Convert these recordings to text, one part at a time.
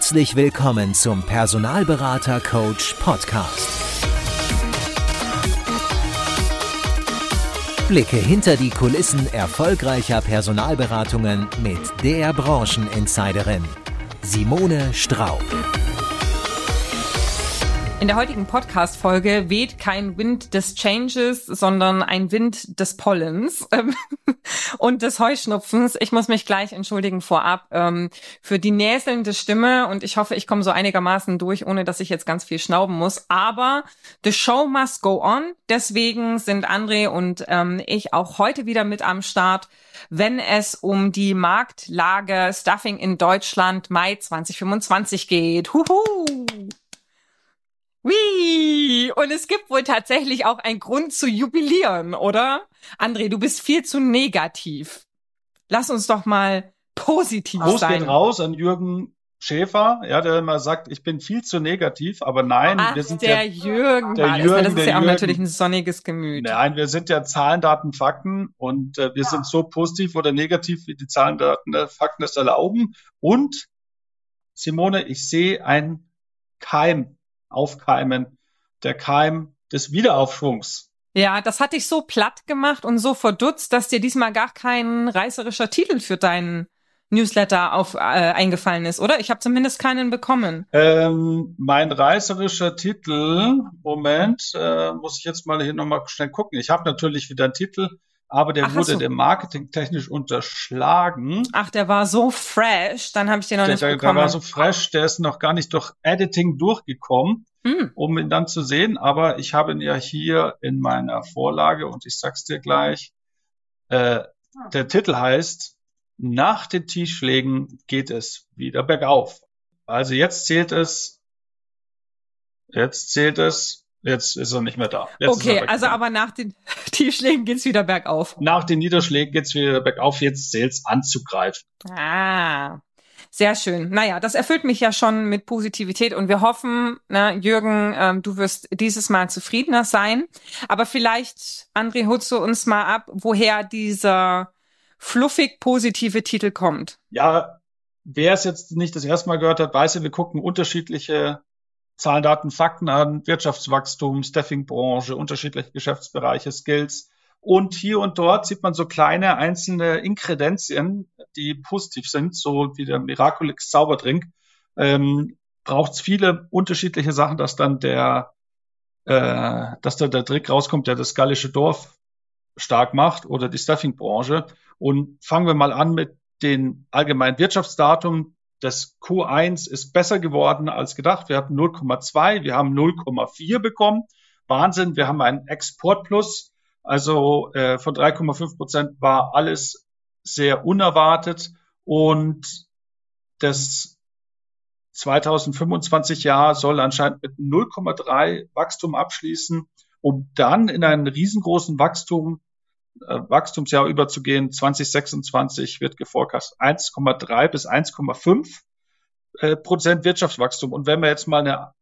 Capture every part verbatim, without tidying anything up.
Herzlich willkommen zum Personalberater Coach Podcast. Blicke hinter die Kulissen erfolgreicher Personalberatungen mit der Brancheninsiderin Simone Straub. In der heutigen Podcast-Folge weht kein Wind des Changes, sondern ein Wind des Pollens und des Heuschnupfens. Ich muss mich gleich entschuldigen vorab ähm, für die näselnde Stimme und ich hoffe, ich komme so einigermaßen durch, ohne dass ich jetzt ganz viel schnauben muss. Aber the show must go on. Deswegen sind André und ähm, ich auch heute wieder mit am Start, wenn es um die Marktlage Staffing in Deutschland Mai zwanzig fünfundzwanzig geht. Huhu! Wie? Und es gibt wohl tatsächlich auch einen Grund zu jubilieren, oder? André, du bist viel zu negativ. Lass uns doch mal positiv Gruß sein. geht raus an Jürgen Schäfer, ja, der immer sagt, ich bin viel zu negativ, aber nein, Ach, wir sind der ja Jürgen der war das. Jürgen, Das ist der ja auch Jürgen. natürlich ein sonniges Gemüt. Nein, wir sind ja Zahlen, Daten, Fakten und äh, wir sind so positiv oder negativ, wie die Zahlen, Daten, äh, Fakten es erlauben. Und Simone, ich sehe ein Keim aufkeimen, der Keim des Wiederaufschwungs. Ja, das hat dich so platt gemacht und so verdutzt, dass dir diesmal gar kein reißerischer Titel für deinen Newsletter auf, äh, eingefallen ist, oder? Ich habe zumindest keinen bekommen. Ähm, mein reißerischer Titel, Moment, äh, muss ich jetzt mal hier nochmal schnell gucken. Ich habe natürlich wieder einen Titel, aber der Ach, wurde hast du? dem marketingtechnisch unterschlagen. Ach, der war so fresh, dann habe ich den noch Der, nicht der, der bekommen. war so fresh, der ist noch gar nicht durch Editing durchgekommen, Hm. um ihn dann zu sehen. Aber ich habe ihn ja hier in meiner Vorlage und ich sag's dir gleich. Äh, der Titel heißt, nach den Tiefschlägen geht es wieder bergauf. Also jetzt zählt es, jetzt zählt es, jetzt ist er nicht mehr da. Jetzt ist er Okay, weg. also aber nach den Tiefschlägen geht's wieder bergauf. Nach den Niederschlägen geht's wieder bergauf, jetzt zählt's anzugreifen. Ah, sehr schön. Naja, das erfüllt mich ja schon mit Positivität und wir hoffen, na, Jürgen, ähm, du wirst dieses Mal zufriedener sein. Aber vielleicht, André, holst du uns mal ab, woher dieser fluffig positive Titel kommt. Ja, wer es jetzt nicht das erste Mal gehört hat, weiß ja, wir gucken unterschiedliche Zahlen, Daten, Fakten an, Wirtschaftswachstum, Staffing-Branche, unterschiedliche Geschäftsbereiche, Skills. Und hier und dort sieht man so kleine einzelne Inkredenzien, die positiv sind, so wie der Miraculix Zauberdrink. Ähm, braucht es viele unterschiedliche Sachen, dass dann der, äh, dass da der Trick rauskommt, der das gallische Dorf stark macht oder die Staffing-Branche. Und fangen wir mal an mit den allgemeinen Wirtschaftsdaten. Das Q eins ist besser geworden als gedacht. Wir hatten null Komma zwei, wir haben null Komma vier bekommen. Wahnsinn, wir haben einen Exportplus. Also äh, von drei Komma fünf Prozent war alles sehr unerwartet. Und das zweitausendfünfundzwanzig Jahr soll anscheinend mit null Komma drei Wachstum abschließen, um dann in einen riesengroßen Wachstum Wachstumsjahr überzugehen. zwanzig sechsundzwanzig wird geforecast eins Komma drei bis eins Komma fünf Prozent Wirtschaftswachstum. Und wenn wir jetzt mal eine,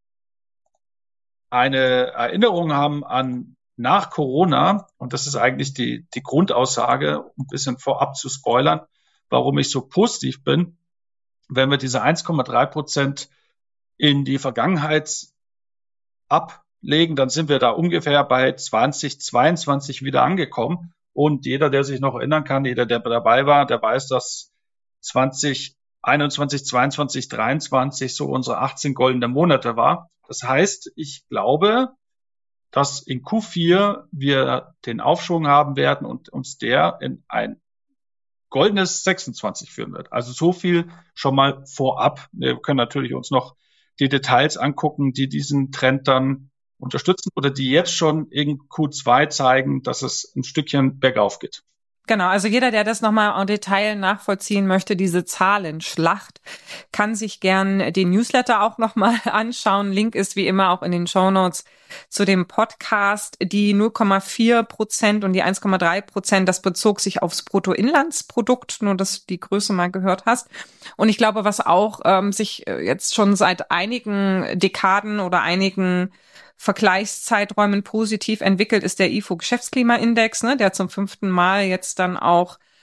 eine Erinnerung haben an nach Corona, und das ist eigentlich die, die Grundaussage, um ein bisschen vorab zu spoilern, warum ich so positiv bin, wenn wir diese eins Komma drei Prozent in die Vergangenheit ablegen, dann sind wir da ungefähr bei zwanzig zweiundzwanzig wieder angekommen. Und jeder, der sich noch erinnern kann, jeder, der dabei war, der weiß, dass zwanzig einundzwanzig, zweiundzwanzig, dreiundzwanzig so unsere achtzehn goldene Monate war. Das heißt, ich glaube, dass in Q vier wir den Aufschwung haben werden und uns der in ein goldenes sechsundzwanzig führen wird. Also so viel schon mal vorab. Wir können natürlich uns noch die Details angucken, die diesen Trend dann unterstützen oder die jetzt schon in Q zwei zeigen, dass es ein Stückchen bergauf geht. Genau, also jeder, der das nochmal im Detail nachvollziehen möchte, diese Zahlenschlacht, kann sich gern den Newsletter auch nochmal anschauen. Link ist wie immer auch in den Shownotes zu dem Podcast. Die null Komma vier Prozent und die eins Komma drei Prozent, das bezog sich aufs Bruttoinlandsprodukt, nur dass du die Größe mal gehört hast. Und ich glaube, was auch ähm, sich jetzt schon seit einigen Dekaden oder einigen Vergleichszeiträumen positiv entwickelt, ist der I F O Geschäftsklimaindex, ne, der zum fünften Mal jetzt dann auch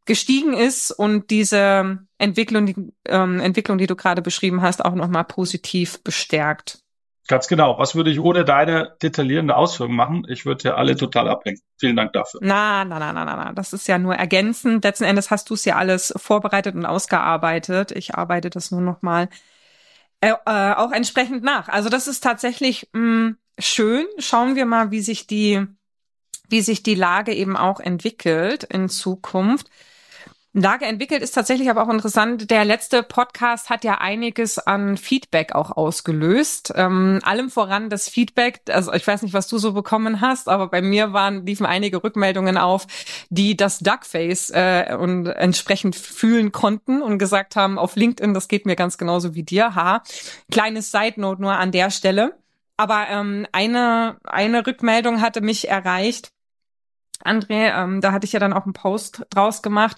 gestiegen ist und diese Entwicklung, die ähm, Entwicklung, die du gerade beschrieben hast, auch nochmal positiv bestärkt. Ganz genau. Was würde ich ohne deine detaillierende Ausführung machen? Ich würde ja alle total abhängen. Vielen Dank dafür. Na, na, na, na, na, na. Das ist ja nur ergänzend. Letzten Endes hast du es ja alles vorbereitet und ausgearbeitet. Ich arbeite das nur nochmal äh, äh, auch entsprechend nach. Also das ist tatsächlich mh, schön. Schauen wir mal, wie sich die, wie sich die Lage eben auch entwickelt in Zukunft. Lage entwickelt ist tatsächlich aber auch interessant. Der letzte Podcast hat ja einiges an Feedback auch ausgelöst. Ähm, allem voran das Feedback, also ich weiß nicht, was du so bekommen hast, aber bei mir waren liefen einige Rückmeldungen auf, die das Duckface äh, und entsprechend fühlen konnten und gesagt haben, auf LinkedIn, das geht mir ganz genauso wie dir. Haha. Kleines Side-Note nur an der Stelle. Aber ähm, eine, eine Rückmeldung hatte mich erreicht. André, ähm, da hatte ich ja dann auch einen Post draus gemacht,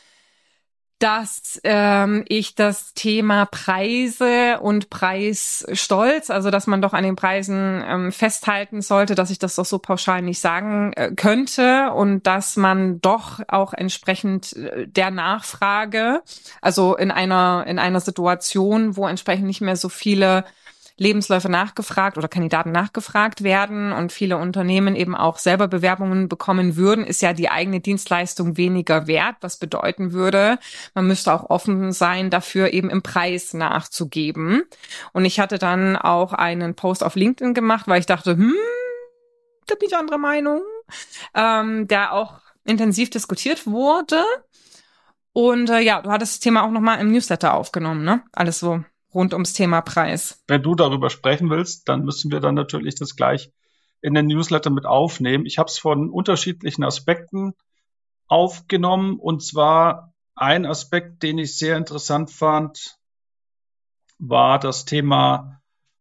dass ähm, ich das Thema Preise und Preisstolz, also dass man doch an den Preisen ähm, festhalten sollte, dass ich das doch so pauschal nicht sagen äh, könnte und dass man doch auch entsprechend äh, der Nachfrage, also in einer in einer Situation, wo entsprechend nicht mehr so viele Lebensläufe nachgefragt oder Kandidaten nachgefragt werden und viele Unternehmen eben auch selber Bewerbungen bekommen würden, ist ja die eigene Dienstleistung weniger wert, was bedeuten würde, man müsste auch offen sein, dafür eben im Preis nachzugeben. Und ich hatte dann auch einen Post auf LinkedIn gemacht, weil ich dachte, hm, da bin ich anderer Meinung, ähm, der auch intensiv diskutiert wurde. Und äh, ja, du hattest das Thema auch nochmal im Newsletter aufgenommen, ne? Alles so rund ums Thema Preis. Wenn du darüber sprechen willst, dann müssen wir dann natürlich das gleich in den Newsletter mit aufnehmen. Ich habe es von unterschiedlichen Aspekten aufgenommen, und zwar ein Aspekt, den ich sehr interessant fand, war das Thema,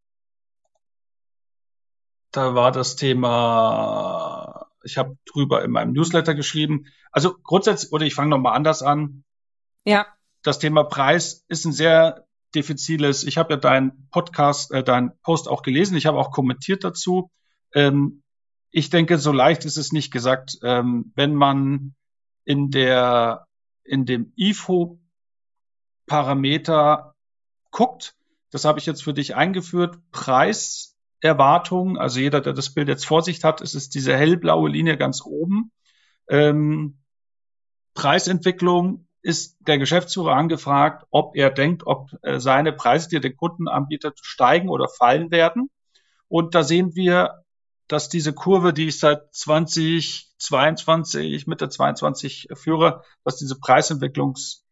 da war das Thema, ich habe drüber in meinem Newsletter geschrieben. Also grundsätzlich, oder ich fange nochmal anders an. Ja. Das Thema Preis ist ein sehr diffiziles. Ich habe ja deinen Podcast, äh, deinen Post auch gelesen. Ich habe auch kommentiert dazu. Ähm, ich denke, so leicht ist es nicht gesagt. Ähm, wenn man in der, in dem I F O-Parameter guckt, das habe ich jetzt für dich eingeführt, Preiserwartung, also jeder, der das Bild jetzt vor sich hat, es ist diese hellblaue Linie ganz oben. Ähm, Preisentwicklung ist der Geschäftsführer angefragt, ob er denkt, ob äh, seine Preise, die er den Kunden anbietet, steigen oder fallen werden. Und da sehen wir, dass diese Kurve, die ich seit zwanzig zweiundzwanzig, Mitte zweiundzwanzig führe, dass diese Preisentwicklungsspanne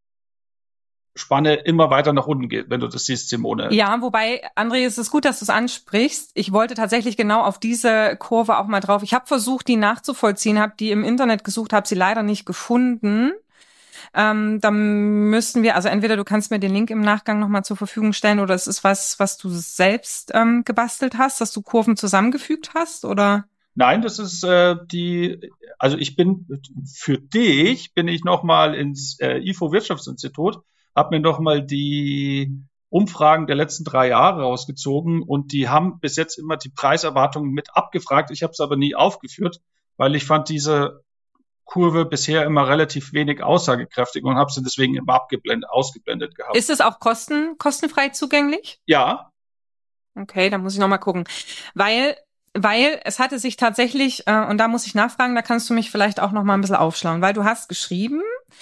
immer weiter nach unten geht, wenn du das siehst, Simone. Ja, wobei, André, es ist gut, dass du es ansprichst. Ich wollte tatsächlich genau auf diese Kurve auch mal drauf. Ich habe versucht, die nachzuvollziehen, habe die im Internet gesucht, habe sie leider nicht gefunden. Ähm, dann müssten wir, also entweder du kannst mir den Link im Nachgang nochmal zur Verfügung stellen oder es ist was, was du selbst ähm, gebastelt hast, dass du Kurven zusammengefügt hast, oder? Nein, das ist äh, die, also ich bin, für dich bin ich nochmal ins äh, I F O Wirtschaftsinstitut, habe mir nochmal die Umfragen der letzten drei Jahre rausgezogen und die haben bis jetzt immer die Preiserwartungen mit abgefragt. Ich habe es aber nie aufgeführt, weil ich fand diese Kurve bisher immer relativ wenig aussagekräftig und habe sie deswegen immer abgeblendet, ausgeblendet gehabt. Ist es auch kosten, kostenfrei zugänglich? Ja. Okay, dann muss ich nochmal gucken. Weil, weil es hatte sich tatsächlich, äh, und da muss ich nachfragen, da kannst du mich vielleicht auch nochmal ein bisschen aufschlauen, weil du hast geschrieben,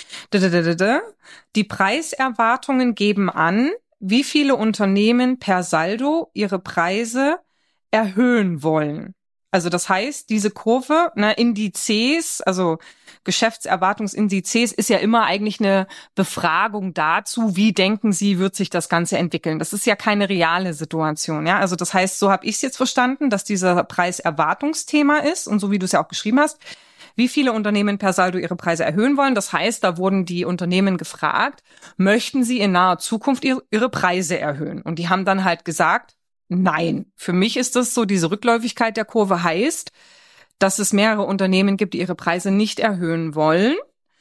die Preiserwartungen geben an, wie viele Unternehmen per Saldo ihre Preise erhöhen wollen. Also das heißt, diese Kurve, ne, Indizes, also Geschäftserwartungsindizes, ist ja immer eigentlich eine Befragung dazu, wie denken Sie, wird sich das Ganze entwickeln. Das ist ja keine reale Situation, ja. Also das heißt, so habe ich es jetzt verstanden, dass dieser Preiserwartungsthema ist und so wie du es ja auch geschrieben hast, wie viele Unternehmen per Saldo ihre Preise erhöhen wollen. Das heißt, da wurden die Unternehmen gefragt, möchten sie in naher Zukunft ihre, ihre Preise erhöhen? Und die haben dann halt gesagt, nein. Für mich ist das so, diese Rückläufigkeit der Kurve heißt, dass es mehrere Unternehmen gibt, die ihre Preise nicht erhöhen wollen.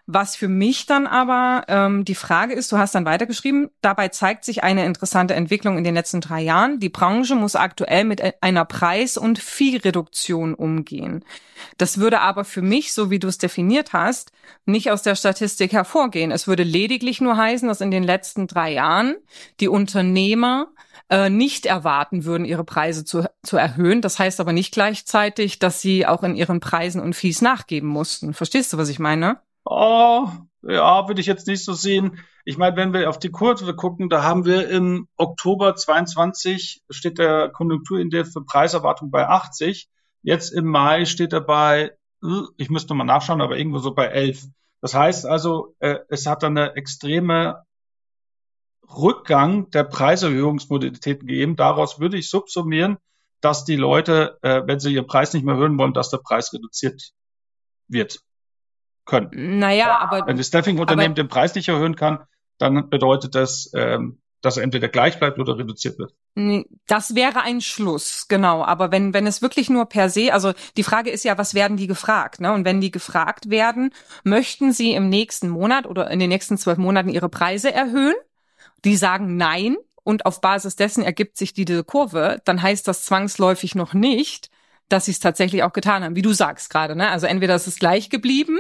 Was für mich dann aber ähm, die Frage ist, du hast dann weitergeschrieben, dabei zeigt sich eine interessante Entwicklung in den letzten drei Jahren. Die Branche muss aktuell mit einer Preis- und Fee-Reduktion umgehen. Das würde aber für mich, so wie du es definiert hast, nicht aus der Statistik hervorgehen. Es würde lediglich nur heißen, dass in den letzten drei Jahren die Unternehmer äh, nicht erwarten würden, ihre Preise zu, zu erhöhen. Das heißt aber nicht gleichzeitig, dass sie auch in ihren Preisen und Fees nachgeben mussten. Verstehst du, was ich meine? Oh, ja, würde ich jetzt nicht so sehen. Ich meine, wenn wir auf die Kurve gucken, da haben wir im Oktober zweiundzwanzig steht der Konjunkturindex für Preiserwartung bei achtzig. Jetzt im Mai steht er bei, ich müsste mal nachschauen, aber irgendwo so bei elf. Das heißt also, äh, es hat dann eine extreme Rückgang der Preiserhöhungsmodalitäten gegeben. Daraus würde ich subsumieren, dass die Leute, äh, wenn sie ihren Preis nicht mehr hören wollen, dass der Preis reduziert wird können. Naja, aber... Wenn das Staffing-Unternehmen den Preis nicht erhöhen kann, dann bedeutet das, ähm, dass er entweder gleich bleibt oder reduziert wird. Das wäre ein Schluss, genau. Aber wenn wenn es wirklich nur per se, also die Frage ist ja, was werden die gefragt, ne? Und wenn die gefragt werden, möchten sie im nächsten Monat oder in den nächsten zwölf Monaten ihre Preise erhöhen? Die sagen nein und auf Basis dessen ergibt sich diese Kurve, dann heißt das zwangsläufig noch nicht, dass sie es tatsächlich auch getan haben, wie du sagst gerade, ne? Also entweder ist es gleich geblieben.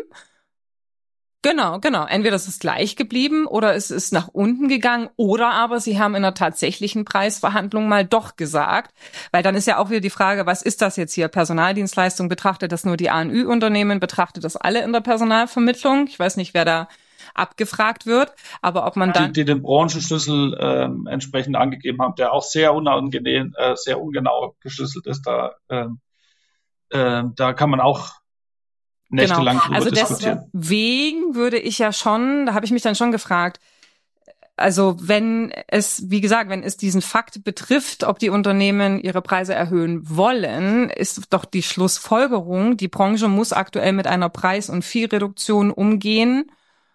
Genau, genau. Entweder es ist gleich geblieben oder es ist nach unten gegangen oder aber sie haben in der tatsächlichen Preisverhandlung mal doch gesagt, weil dann ist ja auch wieder die Frage, was ist das jetzt hier? Personaldienstleistung, betrachtet das nur die A N Ü-Unternehmen, betrachtet das alle in der Personalvermittlung? Ich weiß nicht, wer da abgefragt wird, aber ob man dann... Die, die den Branchenschlüssel ähm, entsprechend angegeben haben, der auch sehr unangenehm, äh, sehr ungenau geschlüsselt ist, da, ähm, äh, da kann man auch nächtelang drüber also diskutieren. Deswegen würde ich ja schon, da habe ich mich dann schon gefragt, also wenn es, wie gesagt, wenn es diesen Fakt betrifft, ob die Unternehmen ihre Preise erhöhen wollen, ist doch die Schlussfolgerung, die Branche muss aktuell mit einer Preis- und Fee-Reduktion umgehen.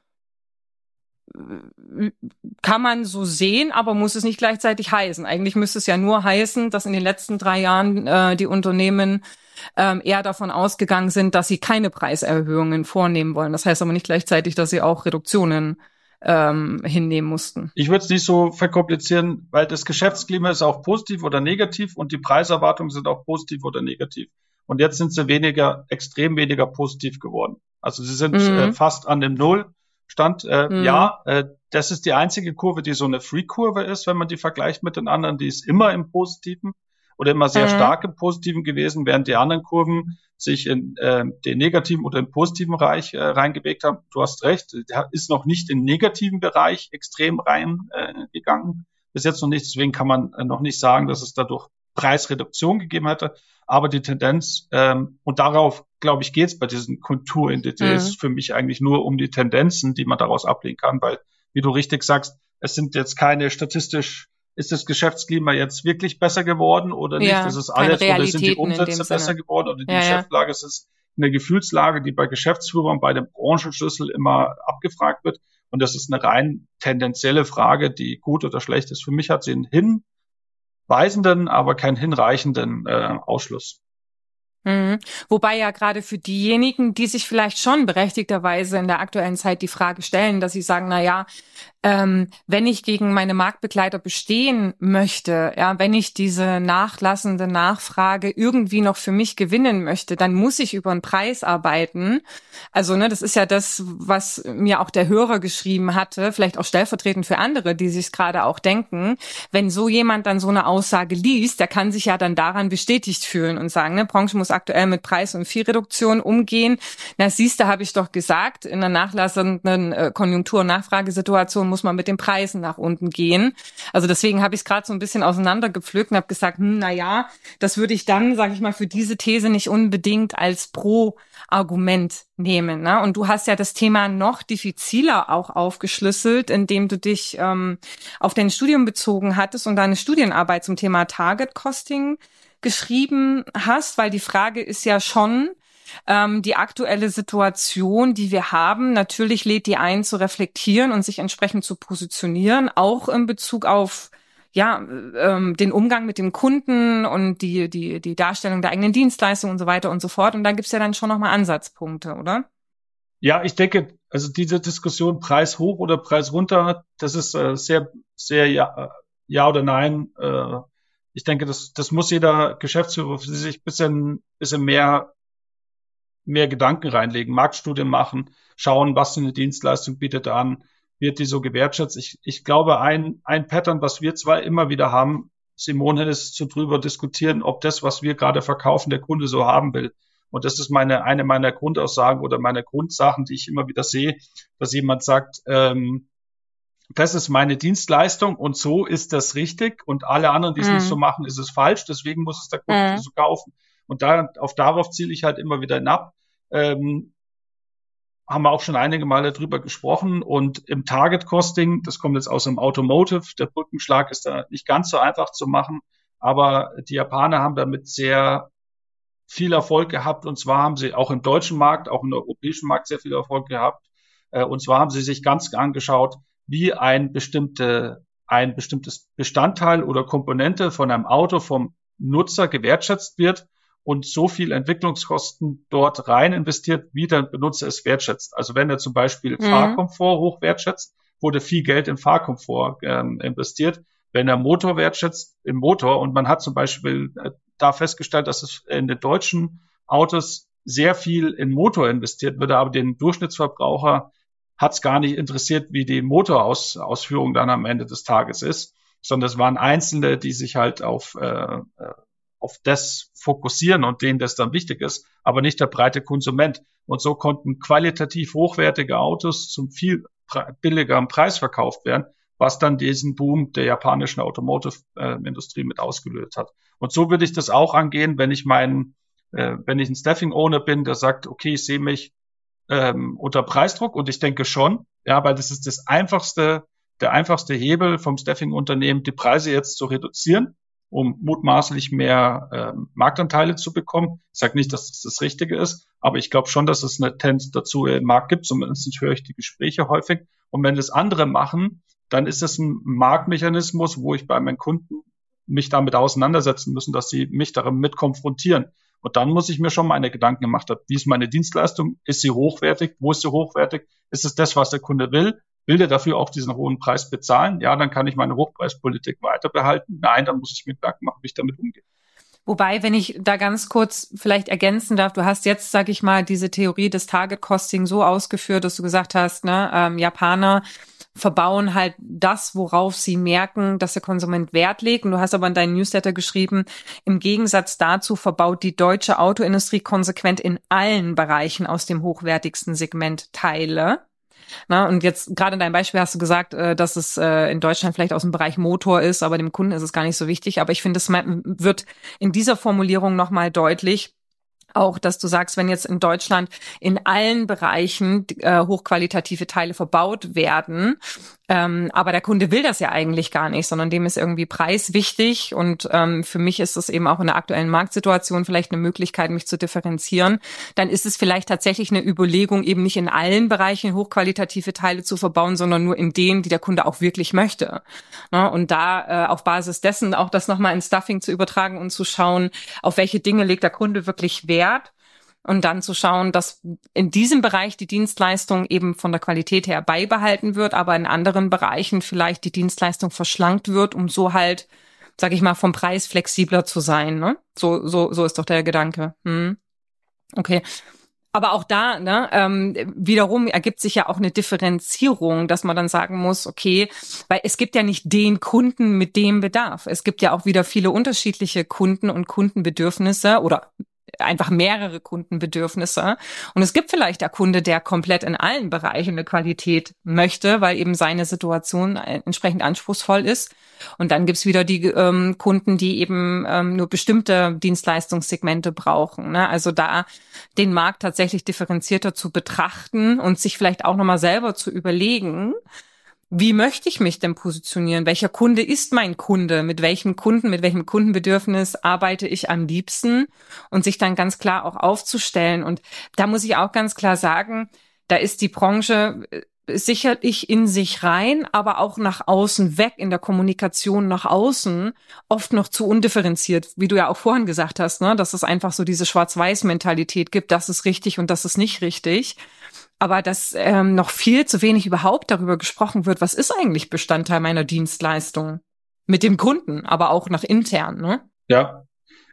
Kann man so sehen, aber muss es nicht gleichzeitig heißen. Eigentlich müsste es ja nur heißen, dass in den letzten drei Jahren äh, die Unternehmen ähm, eher davon ausgegangen sind, dass sie keine Preiserhöhungen vornehmen wollen. Das heißt aber nicht gleichzeitig, dass sie auch Reduktionen ähm, hinnehmen mussten. Ich würde es nicht so verkomplizieren, weil das Geschäftsklima ist auch positiv oder negativ und die Preiserwartungen sind auch positiv oder negativ. Und jetzt sind sie weniger, extrem weniger positiv geworden. Also sie sind mhm. äh, fast an dem Nullstand. Äh, mhm. Ja, äh, das ist die einzige Kurve, die so eine Free-Kurve ist, wenn man die vergleicht mit den anderen. Die ist immer im Positiven oder immer sehr mhm. stark im Positiven gewesen, während die anderen Kurven sich in äh, den negativen oder im positiven Bereich äh, reingebewegt haben. Du hast recht, der ist noch nicht im negativen Bereich extrem reingegangen. Äh, Bis jetzt noch nicht, deswegen kann man äh, noch nicht sagen, dass es dadurch Preisreduktion gegeben hätte. Aber die Tendenz, ähm, und darauf, glaube ich, geht es bei diesen Konturindizes mhm. für mich eigentlich nur um die Tendenzen, die man daraus ablehnen kann, weil, wie du richtig sagst, es sind jetzt keine statistisch, ist das Geschäftsklima jetzt wirklich besser geworden oder nicht? Ja, ist es alles oder sind die Umsätze besser geworden oder die ja, Geschäftslage? Ja. Es ist eine Gefühlslage, die bei Geschäftsführern bei dem Branchenschlüssel immer abgefragt wird. Und das ist eine rein tendenzielle Frage, die gut oder schlecht ist. Für mich hat sie einen hinweisenden, aber keinen hinreichenden äh, Ausschluss. Mhm. Wobei ja gerade für diejenigen, die sich vielleicht schon berechtigterweise in der aktuellen Zeit die Frage stellen, dass sie sagen, na ja, ähm, wenn ich gegen meine Marktbegleiter bestehen möchte, ja, wenn ich diese nachlassende Nachfrage irgendwie noch für mich gewinnen möchte, dann muss ich über einen Preis arbeiten. Also, ne, das ist ja das, was mir auch der Hörer geschrieben hatte, vielleicht auch stellvertretend für andere, die sich gerade auch denken. Wenn so jemand dann so eine Aussage liest, der kann sich ja dann daran bestätigt fühlen und sagen, ne, Branche muss aktuell mit Preis- und Fee-Reduktion umgehen. Na, siehst du, habe ich doch gesagt, in einer nachlassenden äh, Konjunktur- und Nachfragesituation muss man mit den Preisen nach unten gehen. Also deswegen habe ich es gerade so ein bisschen auseinandergepflückt und habe gesagt, hm, na ja, das würde ich dann, sage ich mal, für diese These nicht unbedingt als Pro-Argument nehmen. Ne? Und du hast ja das Thema noch diffiziler auch aufgeschlüsselt, indem du dich ähm, auf dein Studium bezogen hattest und deine Studienarbeit zum Thema Target Costing geschrieben hast, weil die Frage ist ja schon, ähm, die aktuelle Situation, die wir haben, natürlich lädt die ein, zu reflektieren und sich entsprechend zu positionieren, auch in Bezug auf ja ähm, den Umgang mit dem Kunden und die die die Darstellung der eigenen Dienstleistung und so weiter und so fort. Und da gibt's ja dann schon nochmal Ansatzpunkte, oder? Ja, ich denke, also diese Diskussion Preis hoch oder Preis runter, das ist äh, sehr, sehr ja, ja oder nein. Äh, ich denke, das, das muss jeder Geschäftsführer für sich ein bisschen, bisschen mehr, mehr Gedanken reinlegen, Marktstudien machen, schauen, was für eine Dienstleistung bietet er an, wird die so gewertschätzt. Ich, ich glaube, ein, ein Pattern, was wir zwar immer wieder haben, Simone, ist zu drüber diskutieren, ob das, was wir gerade verkaufen, der Kunde so haben will. Und das ist meine, eine meiner Grundaussagen oder meine Grundsachen, die ich immer wieder sehe, dass jemand sagt, ähm, das ist meine Dienstleistung und so ist das richtig und alle anderen, die es mm. nicht so machen, ist es falsch. Deswegen muss es der Kunde mm. so kaufen. Und da, auf darauf ziele ich halt immer wieder hinab. Ähm, haben wir auch schon einige Male drüber gesprochen. Und im Target Costing, das kommt jetzt aus dem Automotive, der Brückenschlag ist da nicht ganz so einfach zu machen, aber die Japaner haben damit sehr viel Erfolg gehabt. Und zwar haben sie auch im deutschen Markt, auch im europäischen Markt sehr viel Erfolg gehabt. Und zwar haben sie sich ganz angeschaut, wie ein bestimmte, ein bestimmtes Bestandteil oder Komponente von einem Auto vom Nutzer gewertschätzt wird und so viel Entwicklungskosten dort rein investiert, wie der Benutzer es wertschätzt. Also wenn er zum Beispiel mhm. Fahrkomfort hoch wertschätzt, wurde viel Geld in Fahrkomfort ähm, investiert. Wenn er Motor wertschätzt, im Motor, und man hat zum Beispiel äh, da festgestellt, dass es in den deutschen Autos sehr viel in Motor investiert wird, aber den Durchschnittsverbraucher hat es gar nicht interessiert, wie die Motorausführung dann am Ende des Tages ist, sondern es waren Einzelne, die sich halt auf, äh, auf das fokussieren und denen das dann wichtig ist, aber nicht der breite Konsument. Und so konnten qualitativ hochwertige Autos zum viel pre- billigeren Preis verkauft werden, was dann diesen Boom der japanischen Automotive-Industrie mit ausgelöst hat. Und so würde ich das auch angehen, wenn ich meinen, äh, wenn ich ein Staffing-Owner bin, der sagt, okay, ich sehe mich ähm, unter Preisdruck, und ich denke schon, ja, weil das ist das einfachste, der einfachste Hebel vom Staffing-Unternehmen, die Preise jetzt zu reduzieren, um mutmaßlich mehr ähm, Marktanteile zu bekommen. Ich sage nicht, dass das das Richtige ist, aber ich glaube schon, dass es eine Tendenz dazu im Markt gibt. Zumindest höre ich die Gespräche häufig. Und wenn das andere machen, dann ist es ein Marktmechanismus, wo ich bei meinen Kunden mich damit auseinandersetzen müssen, dass sie mich darin mit konfrontieren. Und dann muss ich mir schon meine Gedanken gemacht haben, wie ist meine Dienstleistung? Ist sie hochwertig? Wo ist sie hochwertig? Ist es das, was der Kunde will? Will der dafür auch diesen hohen Preis bezahlen? Ja, dann kann ich meine Hochpreispolitik weiter behalten. Nein, dann muss ich mir Gedanken machen, wie ich damit umgehe. Wobei, wenn ich da ganz kurz vielleicht ergänzen darf, du hast jetzt, sag ich mal, diese Theorie des Target Costing so ausgeführt, dass du gesagt hast, ne, ähm, Japaner verbauen halt das, worauf sie merken, dass der Konsument Wert legt. Und du hast aber in deinem Newsletter geschrieben, im Gegensatz dazu verbaut die deutsche Autoindustrie konsequent in allen Bereichen aus dem hochwertigsten Segment Teile. Na, und jetzt gerade in deinem Beispiel hast du gesagt, äh, dass es äh, in Deutschland vielleicht aus dem Bereich Motor ist, aber dem Kunden ist es gar nicht so wichtig. Aber ich finde, es wird in dieser Formulierung nochmal deutlich, auch, dass du sagst, wenn jetzt in Deutschland in allen Bereichen äh, hochqualitative Teile verbaut werden, ähm, aber der Kunde will das ja eigentlich gar nicht, sondern dem ist irgendwie Preis wichtig. Und ähm, für mich ist es eben auch in der aktuellen Marktsituation vielleicht eine Möglichkeit, mich zu differenzieren. Dann ist es vielleicht tatsächlich eine Überlegung, eben nicht in allen Bereichen hochqualitative Teile zu verbauen, sondern nur in denen, die der Kunde auch wirklich möchte. Ne? Und da äh, auf Basis dessen auch das nochmal in Stuffing zu übertragen und zu schauen, auf welche Dinge legt der Kunde wirklich Wert. Und dann zu schauen, dass in diesem Bereich die Dienstleistung eben von der Qualität her beibehalten wird, aber in anderen Bereichen vielleicht die Dienstleistung verschlankt wird, um so halt, sag ich mal, vom Preis flexibler zu sein. Ne? So, so, so ist doch der Gedanke. Hm. Okay. Aber auch da, ne, ähm, wiederum ergibt sich ja auch eine Differenzierung, dass man dann sagen muss, okay, weil es gibt ja nicht den Kunden mit dem Bedarf. Es gibt ja auch wieder viele unterschiedliche Kunden und Kundenbedürfnisse oder einfach mehrere Kundenbedürfnisse. Und es gibt vielleicht der Kunde, der komplett in allen Bereichen eine Qualität möchte, weil eben seine Situation entsprechend anspruchsvoll ist. Und dann gibt's wieder die ähm, Kunden, die eben ähm, nur bestimmte Dienstleistungssegmente brauchen. Ne? Also da den Markt tatsächlich differenzierter zu betrachten und sich vielleicht auch nochmal selber zu überlegen, wie möchte ich mich denn positionieren? Welcher Kunde ist mein Kunde? Mit welchem Kunden, mit welchem Kundenbedürfnis arbeite ich am liebsten? Und sich dann ganz klar auch aufzustellen. Und da muss ich auch ganz klar sagen, da ist die Branche sicherlich in sich rein, aber auch nach außen weg, in der Kommunikation nach außen, oft noch zu undifferenziert, wie du ja auch vorhin gesagt hast, ne? Dass es einfach so diese Schwarz-Weiß-Mentalität gibt, das ist richtig und das ist nicht richtig. aber dass ähm, noch viel zu wenig überhaupt darüber gesprochen wird, was ist eigentlich Bestandteil meiner Dienstleistung mit dem Kunden, aber auch nach intern, ne? Ja,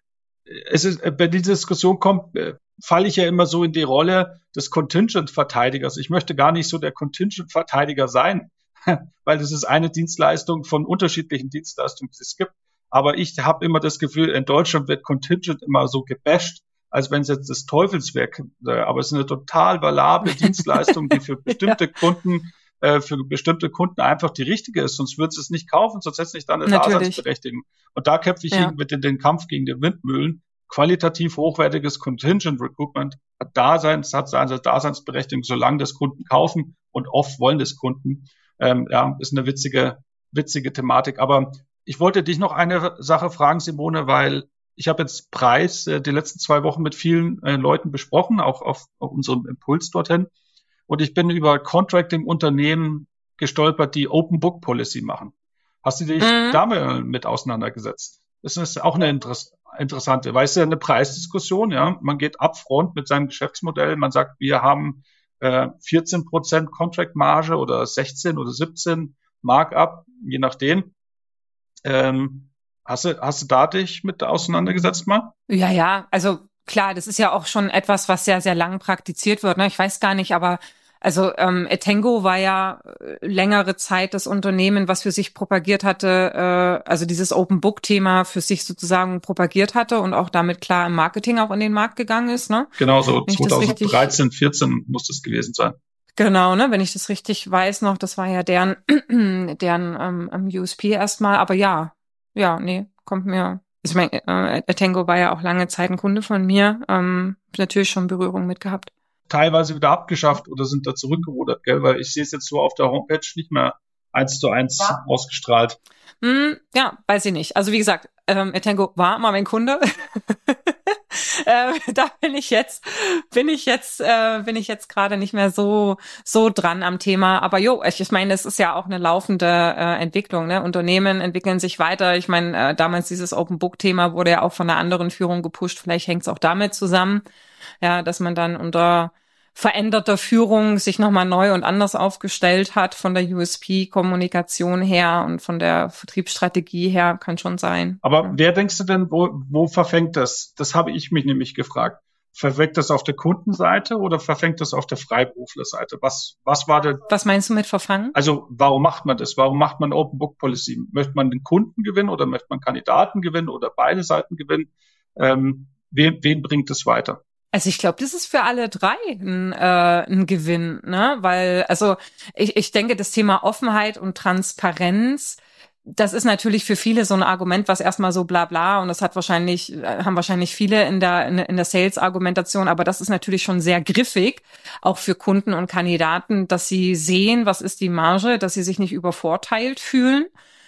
es ist, wenn die Diskussion kommt, falle ich ja immer so in die Rolle des Contingent-Verteidigers. Ich möchte gar nicht so der Contingent-Verteidiger sein, weil das ist eine Dienstleistung von unterschiedlichen Dienstleistungen, die es gibt. Aber ich habe immer das Gefühl, in Deutschland wird Contingent immer so gebasht, als wenn es jetzt das Teufelswerk wäre. Aber es ist eine total valable Dienstleistung, die für bestimmte ja. Kunden, äh, für bestimmte Kunden einfach die richtige ist. Sonst würdest du es nicht kaufen, sonst hättest du nicht dann eine Natürlich. Daseinsberechtigung. Und da kämpfe ich ja. mit den, den Kampf gegen die Windmühlen. Qualitativ hochwertiges Contingent Recruitment hat Daseins, hat seine Daseinsberechtigung, solange das Kunden kaufen, und oft wollen das Kunden. Ähm, ja, ist eine witzige, witzige Thematik. Aber ich wollte dich noch eine Sache fragen, Simone, weil ich habe jetzt Preis äh, die letzten zwei Wochen mit vielen äh, Leuten besprochen, auch auf, auf unserem Impuls dorthin. Und ich bin über Contracting-Unternehmen gestolpert, die Open Book Policy machen. Hast du dich mhm. damit mit auseinandergesetzt? Das ist auch eine Interess- interessante, weil es ist ja eine Preisdiskussion, ja. Man geht upfront mit seinem Geschäftsmodell. Man sagt, wir haben äh, vierzehn Prozent Contract-Marge oder sechzehn oder siebzehn Markup, je nachdem. Ähm, hast du, hast du da dich mit auseinandergesetzt mal? Ja, ja, also klar, das ist ja auch schon etwas, was sehr, sehr lang praktiziert wird, ne? Ich weiß gar nicht, aber also ähm, Etengo war ja längere Zeit das Unternehmen, was für sich propagiert hatte, äh, also dieses Open-Book-Thema für sich sozusagen propagiert hatte und auch damit klar im Marketing auch in den Markt gegangen ist, ne? Genau, so zwanzig dreizehn, vierzehn muss das gewesen sein. Genau, ne, wenn ich das richtig weiß noch, das war ja deren deren ähm, U S P erstmal, aber ja, ja, nee, kommt mir, ich meine, äh, Etengo war ja auch lange Zeit ein Kunde von mir, ähm, natürlich schon Berührung mit gehabt. Teilweise wieder abgeschafft oder sind da zurückgerudert, gell? Weil ich sehe es jetzt so auf der Homepage nicht mehr eins zu eins ja. ausgestrahlt. Mm, ja, weiß ich nicht. Also wie gesagt, ähm, Etengo war mal mein Kunde. äh, da bin ich jetzt, bin ich jetzt, äh, bin ich jetzt gerade nicht mehr so so dran am Thema. Aber jo, ich, ich meine, es ist ja auch eine laufende äh, Entwicklung. Ne? Unternehmen entwickeln sich weiter. Ich meine, äh, damals dieses Open Book Thema wurde ja auch von einer anderen Führung gepusht. Vielleicht hängt es auch damit zusammen, ja, dass man dann unter veränderter Führung sich nochmal neu und anders aufgestellt hat von der U S P-Kommunikation her und von der Vertriebsstrategie her, kann schon sein. Aber ja. Wer denkst du denn, wo, wo verfängt das? Das habe ich mich nämlich gefragt. Verfängt das auf der Kundenseite oder verfängt das auf der Freiberuflerseite? Was, was war denn? Was meinst du mit verfangen? Also, warum macht man das? Warum macht man Open Book Policy? Möchte man den Kunden gewinnen oder möchte man Kandidaten gewinnen oder beide Seiten gewinnen? Ähm, wen, wen bringt es weiter? Also ich glaube, das ist für alle drei ein, äh, ein Gewinn, ne? Weil, also ich, ich denke, das Thema Offenheit und Transparenz, das ist natürlich für viele so ein Argument, was erstmal so bla bla, und das hat wahrscheinlich, haben wahrscheinlich viele in der, in, in der Sales-Argumentation, aber das ist natürlich schon sehr griffig, auch für Kunden und Kandidaten, dass sie sehen, was ist die Marge, dass sie sich nicht übervorteilt fühlen.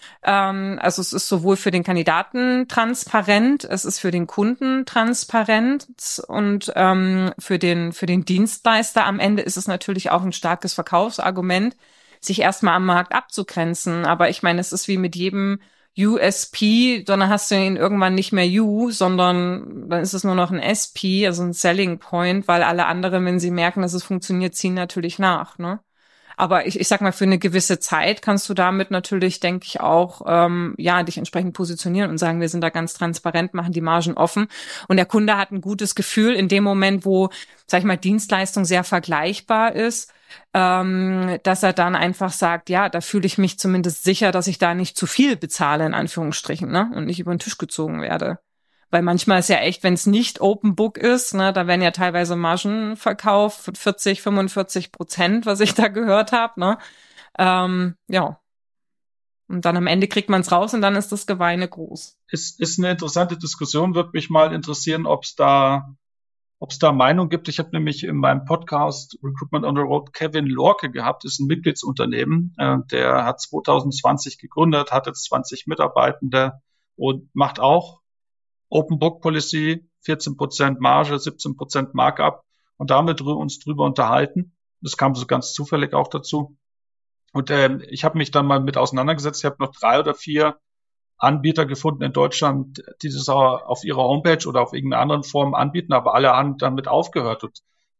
Also es ist sowohl für den Kandidaten transparent, es ist für den Kunden transparent und ähm, für den für den Dienstleister am Ende ist es natürlich auch ein starkes Verkaufsargument, sich erstmal am Markt abzugrenzen. Aber ich meine, es ist wie mit jedem U S P, dann hast du ihn irgendwann nicht mehr U, sondern dann ist es nur noch ein S P, also ein Selling Point, weil alle anderen, wenn sie merken, dass es funktioniert, ziehen natürlich nach, ne? Aber ich, ich sag mal, für eine gewisse Zeit kannst du damit natürlich, denke ich, auch ähm, ja dich entsprechend positionieren und sagen, wir sind da ganz transparent, machen die Margen offen. Und der Kunde hat ein gutes Gefühl in dem Moment, wo, sag ich mal, Dienstleistung sehr vergleichbar ist, ähm, dass er dann einfach sagt, ja, da fühle ich mich zumindest sicher, dass ich da nicht zu viel bezahle, in Anführungsstrichen, ne, und nicht über den Tisch gezogen werde. Weil manchmal ist ja echt, wenn es nicht Open Book ist, ne, da werden ja teilweise Margen verkauft von vierzig, fünfundvierzig Prozent, was ich da gehört habe, ne. Ähm, ja. Und dann am Ende kriegt man es raus und dann ist das Geweine groß. Es ist eine interessante Diskussion, würde mich mal interessieren, ob es da, ob es da Meinung gibt. Ich habe nämlich in meinem Podcast Recruitment on the Road Kevin Lorke gehabt, ist ein Mitgliedsunternehmen, äh, der hat zwanzig zwanzig gegründet, hat jetzt zwanzig Mitarbeitende und macht auch Open Book Policy, vierzehn Prozent Marge, siebzehn Prozent Markup, und da haben wir uns drüber unterhalten. Das kam so ganz zufällig auch dazu. Und ähm, ich habe mich dann mal mit auseinandergesetzt. Ich habe noch drei oder vier Anbieter gefunden in Deutschland, die das auch auf ihrer Homepage oder auf irgendeiner anderen Form anbieten, aber alle haben damit aufgehört. Und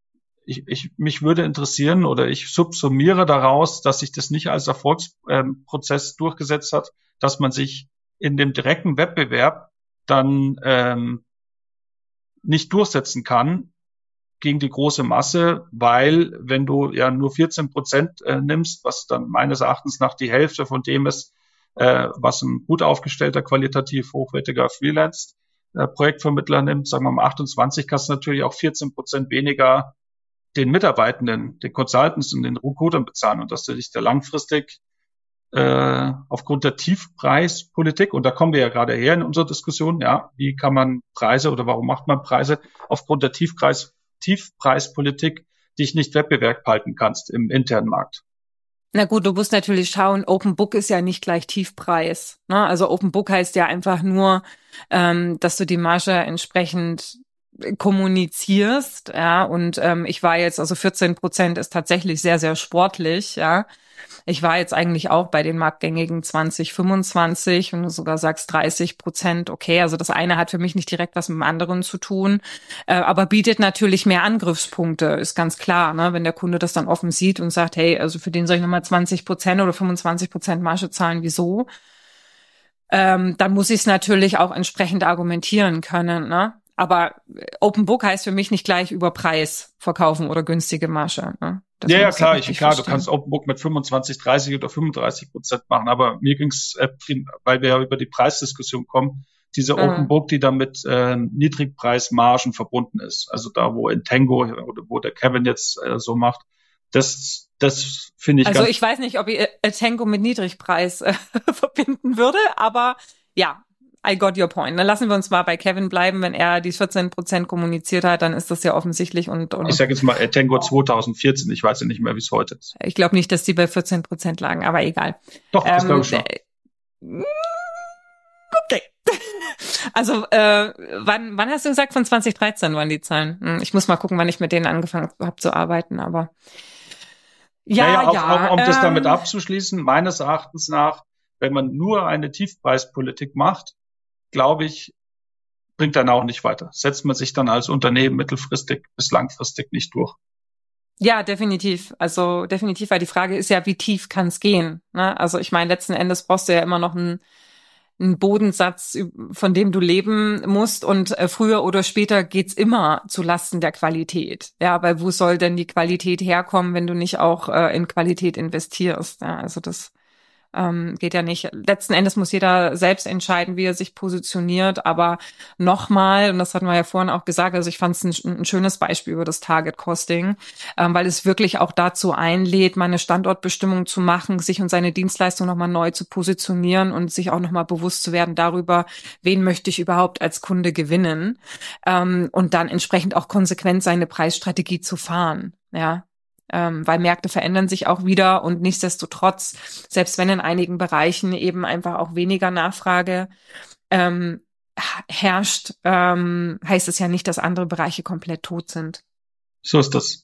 ich, ich, mich würde interessieren oder ich subsumiere daraus, dass sich das nicht als Erfolgsprozess ähm, durchgesetzt hat, dass man sich in dem direkten Wettbewerb dann ähm, nicht durchsetzen kann gegen die große Masse, weil wenn du ja nur vierzehn Prozent äh, nimmst, was dann meines Erachtens nach die Hälfte von dem ist, äh, was ein gut aufgestellter, qualitativ hochwertiger Freelance-Projektvermittler nimmt, sagen wir mal achtundzwanzig, kannst du natürlich auch vierzehn Prozent weniger den Mitarbeitenden, den Consultants und den Recruitern bezahlen und dass du dich da langfristig äh, aufgrund der Tiefpreispolitik, und da kommen wir ja gerade her in unserer Diskussion, ja, wie kann man Preise oder warum macht man Preise aufgrund der Tiefpreis, Tiefpreispolitik dich nicht Wettbewerb halten kannst im internen Markt. Na gut, du musst natürlich schauen, Open Book ist ja nicht gleich Tiefpreis, ne? Also Open Book heißt ja einfach nur, ähm, dass du die Marge entsprechend kommunizierst, ja, und ähm, ich war jetzt, also vierzehn Prozent ist tatsächlich sehr, sehr sportlich, ja. Ich war jetzt eigentlich auch bei den marktgängigen zwanzig, fünfundzwanzig und du sogar sagst dreißig Prozent, okay, also das eine hat für mich nicht direkt was mit dem anderen zu tun, äh, aber bietet natürlich mehr Angriffspunkte, ist ganz klar, ne, wenn der Kunde das dann offen sieht und sagt, hey, also für den soll ich nochmal zwanzig Prozent oder fünfundzwanzig Prozent Marge zahlen, wieso? Ähm, dann muss ich es natürlich auch entsprechend argumentieren können, ne? Aber Open Book heißt für mich nicht gleich über Preis verkaufen oder günstige Marge. Ne? Ja, ja, klar, ich, klar, verstehen. Du kannst Open Book mit fünfundzwanzig, dreißig oder fünfunddreißig Prozent machen, aber mir ging's, äh, weil wir ja über die Preisdiskussion kommen, diese mhm. Open Book, die dann mit äh, Niedrigpreismargen verbunden ist. Also da, wo Intengo oder wo der Kevin jetzt äh, so macht, das, das finde ich Also ganz ich weiß nicht, ob ich Intengo mit Niedrigpreis äh, verbinden würde, aber ja. I got your point. Dann lassen wir uns mal bei Kevin bleiben. Wenn er die vierzehn Prozent kommuniziert hat, dann ist das ja offensichtlich. Und, und ich sage jetzt mal Tango zwanzig vierzehn. Ich weiß ja nicht mehr, wie es heute ist. Ich glaube nicht, dass die bei vierzehn Prozent lagen, aber egal. Doch, das ähm, glaube ich schon. Okay. Also äh, wann, wann hast du gesagt, von zwanzig dreizehn waren die Zahlen? Ich muss mal gucken, wann ich mit denen angefangen habe zu arbeiten, aber ja, naja, auch, ja. Auch, um ähm, das damit ähm, abzuschließen, meines Erachtens nach, wenn man nur eine Tiefpreispolitik macht, glaube ich, bringt dann auch nicht weiter. Setzt man sich dann als Unternehmen mittelfristig bis langfristig nicht durch. Ja, definitiv. Also definitiv, weil die Frage ist ja, wie tief kann es gehen? Ne? Also ich meine, letzten Endes brauchst du ja immer noch einen, einen Bodensatz, von dem du leben musst, und äh, früher oder später geht's immer zu Lasten der Qualität. Ja, weil wo soll denn die Qualität herkommen, wenn du nicht auch äh, in Qualität investierst? Ja, also das Ähm, geht ja nicht. Letzten Endes muss jeder selbst entscheiden, wie er sich positioniert. Aber nochmal, und das hatten wir ja vorhin auch gesagt, also ich fand es ein, ein schönes Beispiel über das Target Costing, ähm, weil es wirklich auch dazu einlädt, mal eine Standortbestimmung zu machen, sich und seine Dienstleistung nochmal neu zu positionieren und sich auch nochmal bewusst zu werden darüber, wen möchte ich überhaupt als Kunde gewinnen, ähm, und dann entsprechend auch konsequent seine Preisstrategie zu fahren. Ja. Ähm, weil Märkte verändern sich auch wieder und nichtsdestotrotz, selbst wenn in einigen Bereichen eben einfach auch weniger Nachfrage ähm, herrscht, ähm, heißt es ja nicht, dass andere Bereiche komplett tot sind. So ist das.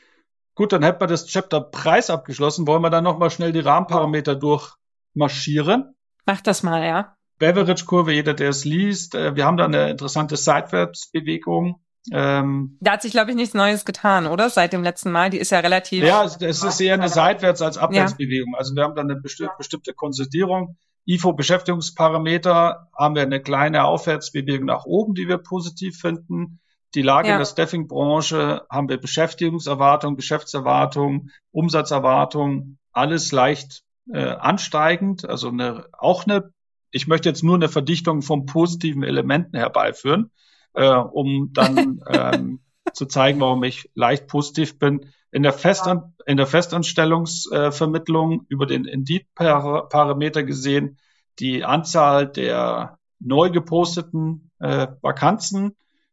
Gut, dann hätten wir das Chapter Preis abgeschlossen. Wollen wir dann nochmal schnell die Rahmenparameter durchmarschieren? Mach das mal, ja. Beveridge-Kurve, jeder, der es liest. Wir haben da eine interessante Seitwärtsbewegung. Ähm, da hat sich, glaube ich, nichts Neues getan, oder? Seit dem letzten Mal. Die ist ja relativ... Ja, es ist eher eine Seitwärts- als Abwärtsbewegung. Ja. Also wir haben da eine besti- bestimmte Konsolidierung. I F O-Beschäftigungsparameter haben wir eine kleine Aufwärtsbewegung nach oben, die wir positiv finden. Die Lage ja. in der Staffing-Branche haben wir Beschäftigungserwartung, Geschäftserwartung, Umsatzerwartung, alles leicht äh, ansteigend. Also eine, auch eine, ich möchte jetzt nur eine Verdichtung von positiven Elementen herbeiführen. Äh, um dann ähm, zu zeigen, warum ich leicht positiv bin. In der, Festan- in der Festanstellungsvermittlung äh, über den Indeed-Parameter gesehen, die Anzahl der neu geposteten äh, Vakanzen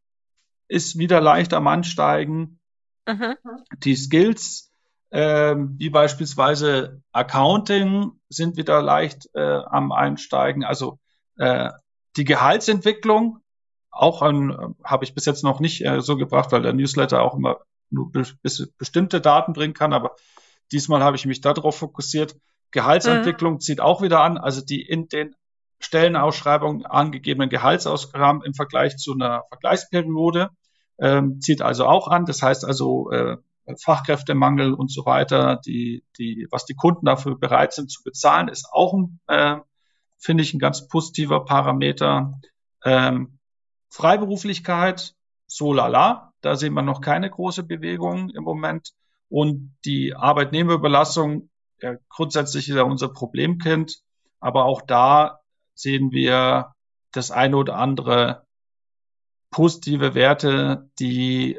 ist wieder leicht am Ansteigen. Mhm. Die Skills, äh, wie beispielsweise Accounting, sind wieder leicht äh, am Einsteigen. Also äh, die Gehaltsentwicklung auch an, habe ich bis jetzt noch nicht äh, so gebracht, weil der Newsletter auch immer nur be- bis, bestimmte Daten bringen kann, aber diesmal habe ich mich darauf fokussiert. Gehaltsentwicklung mhm. zieht auch wieder an, also die in den Stellenausschreibungen angegebenen Gehaltsausgaben im Vergleich zu einer Vergleichsperiode ähm, zieht also auch an. Das heißt also, äh, Fachkräftemangel und so weiter, die, die, was die Kunden dafür bereit sind zu bezahlen, ist auch ein, äh, finde ich, ein ganz positiver Parameter. Ähm, Freiberuflichkeit, so lala, da sehen wir noch keine große Bewegung im Moment. Und die Arbeitnehmerüberlassung, ja, grundsätzlich ist ja unser Problemkind, aber auch da sehen wir das eine oder andere positive Werte, die,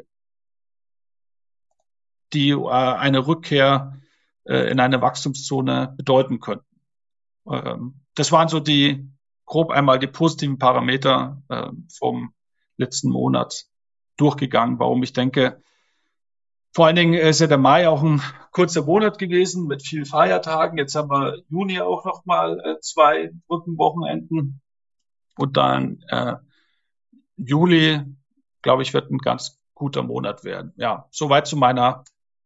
die äh, eine Rückkehr äh, in eine Wachstumszone bedeuten könnten. Ähm, das waren so die, grob einmal die positiven Parameter äh, vom letzten Monat durchgegangen, warum ich denke, vor allen Dingen ist ja der Mai auch ein kurzer Monat gewesen mit vielen Feiertagen. Jetzt haben wir Juni auch noch mal äh, zwei Brückenwochenenden und dann äh, Juli, glaube ich, wird ein ganz guter Monat werden. Ja, soweit zu meiner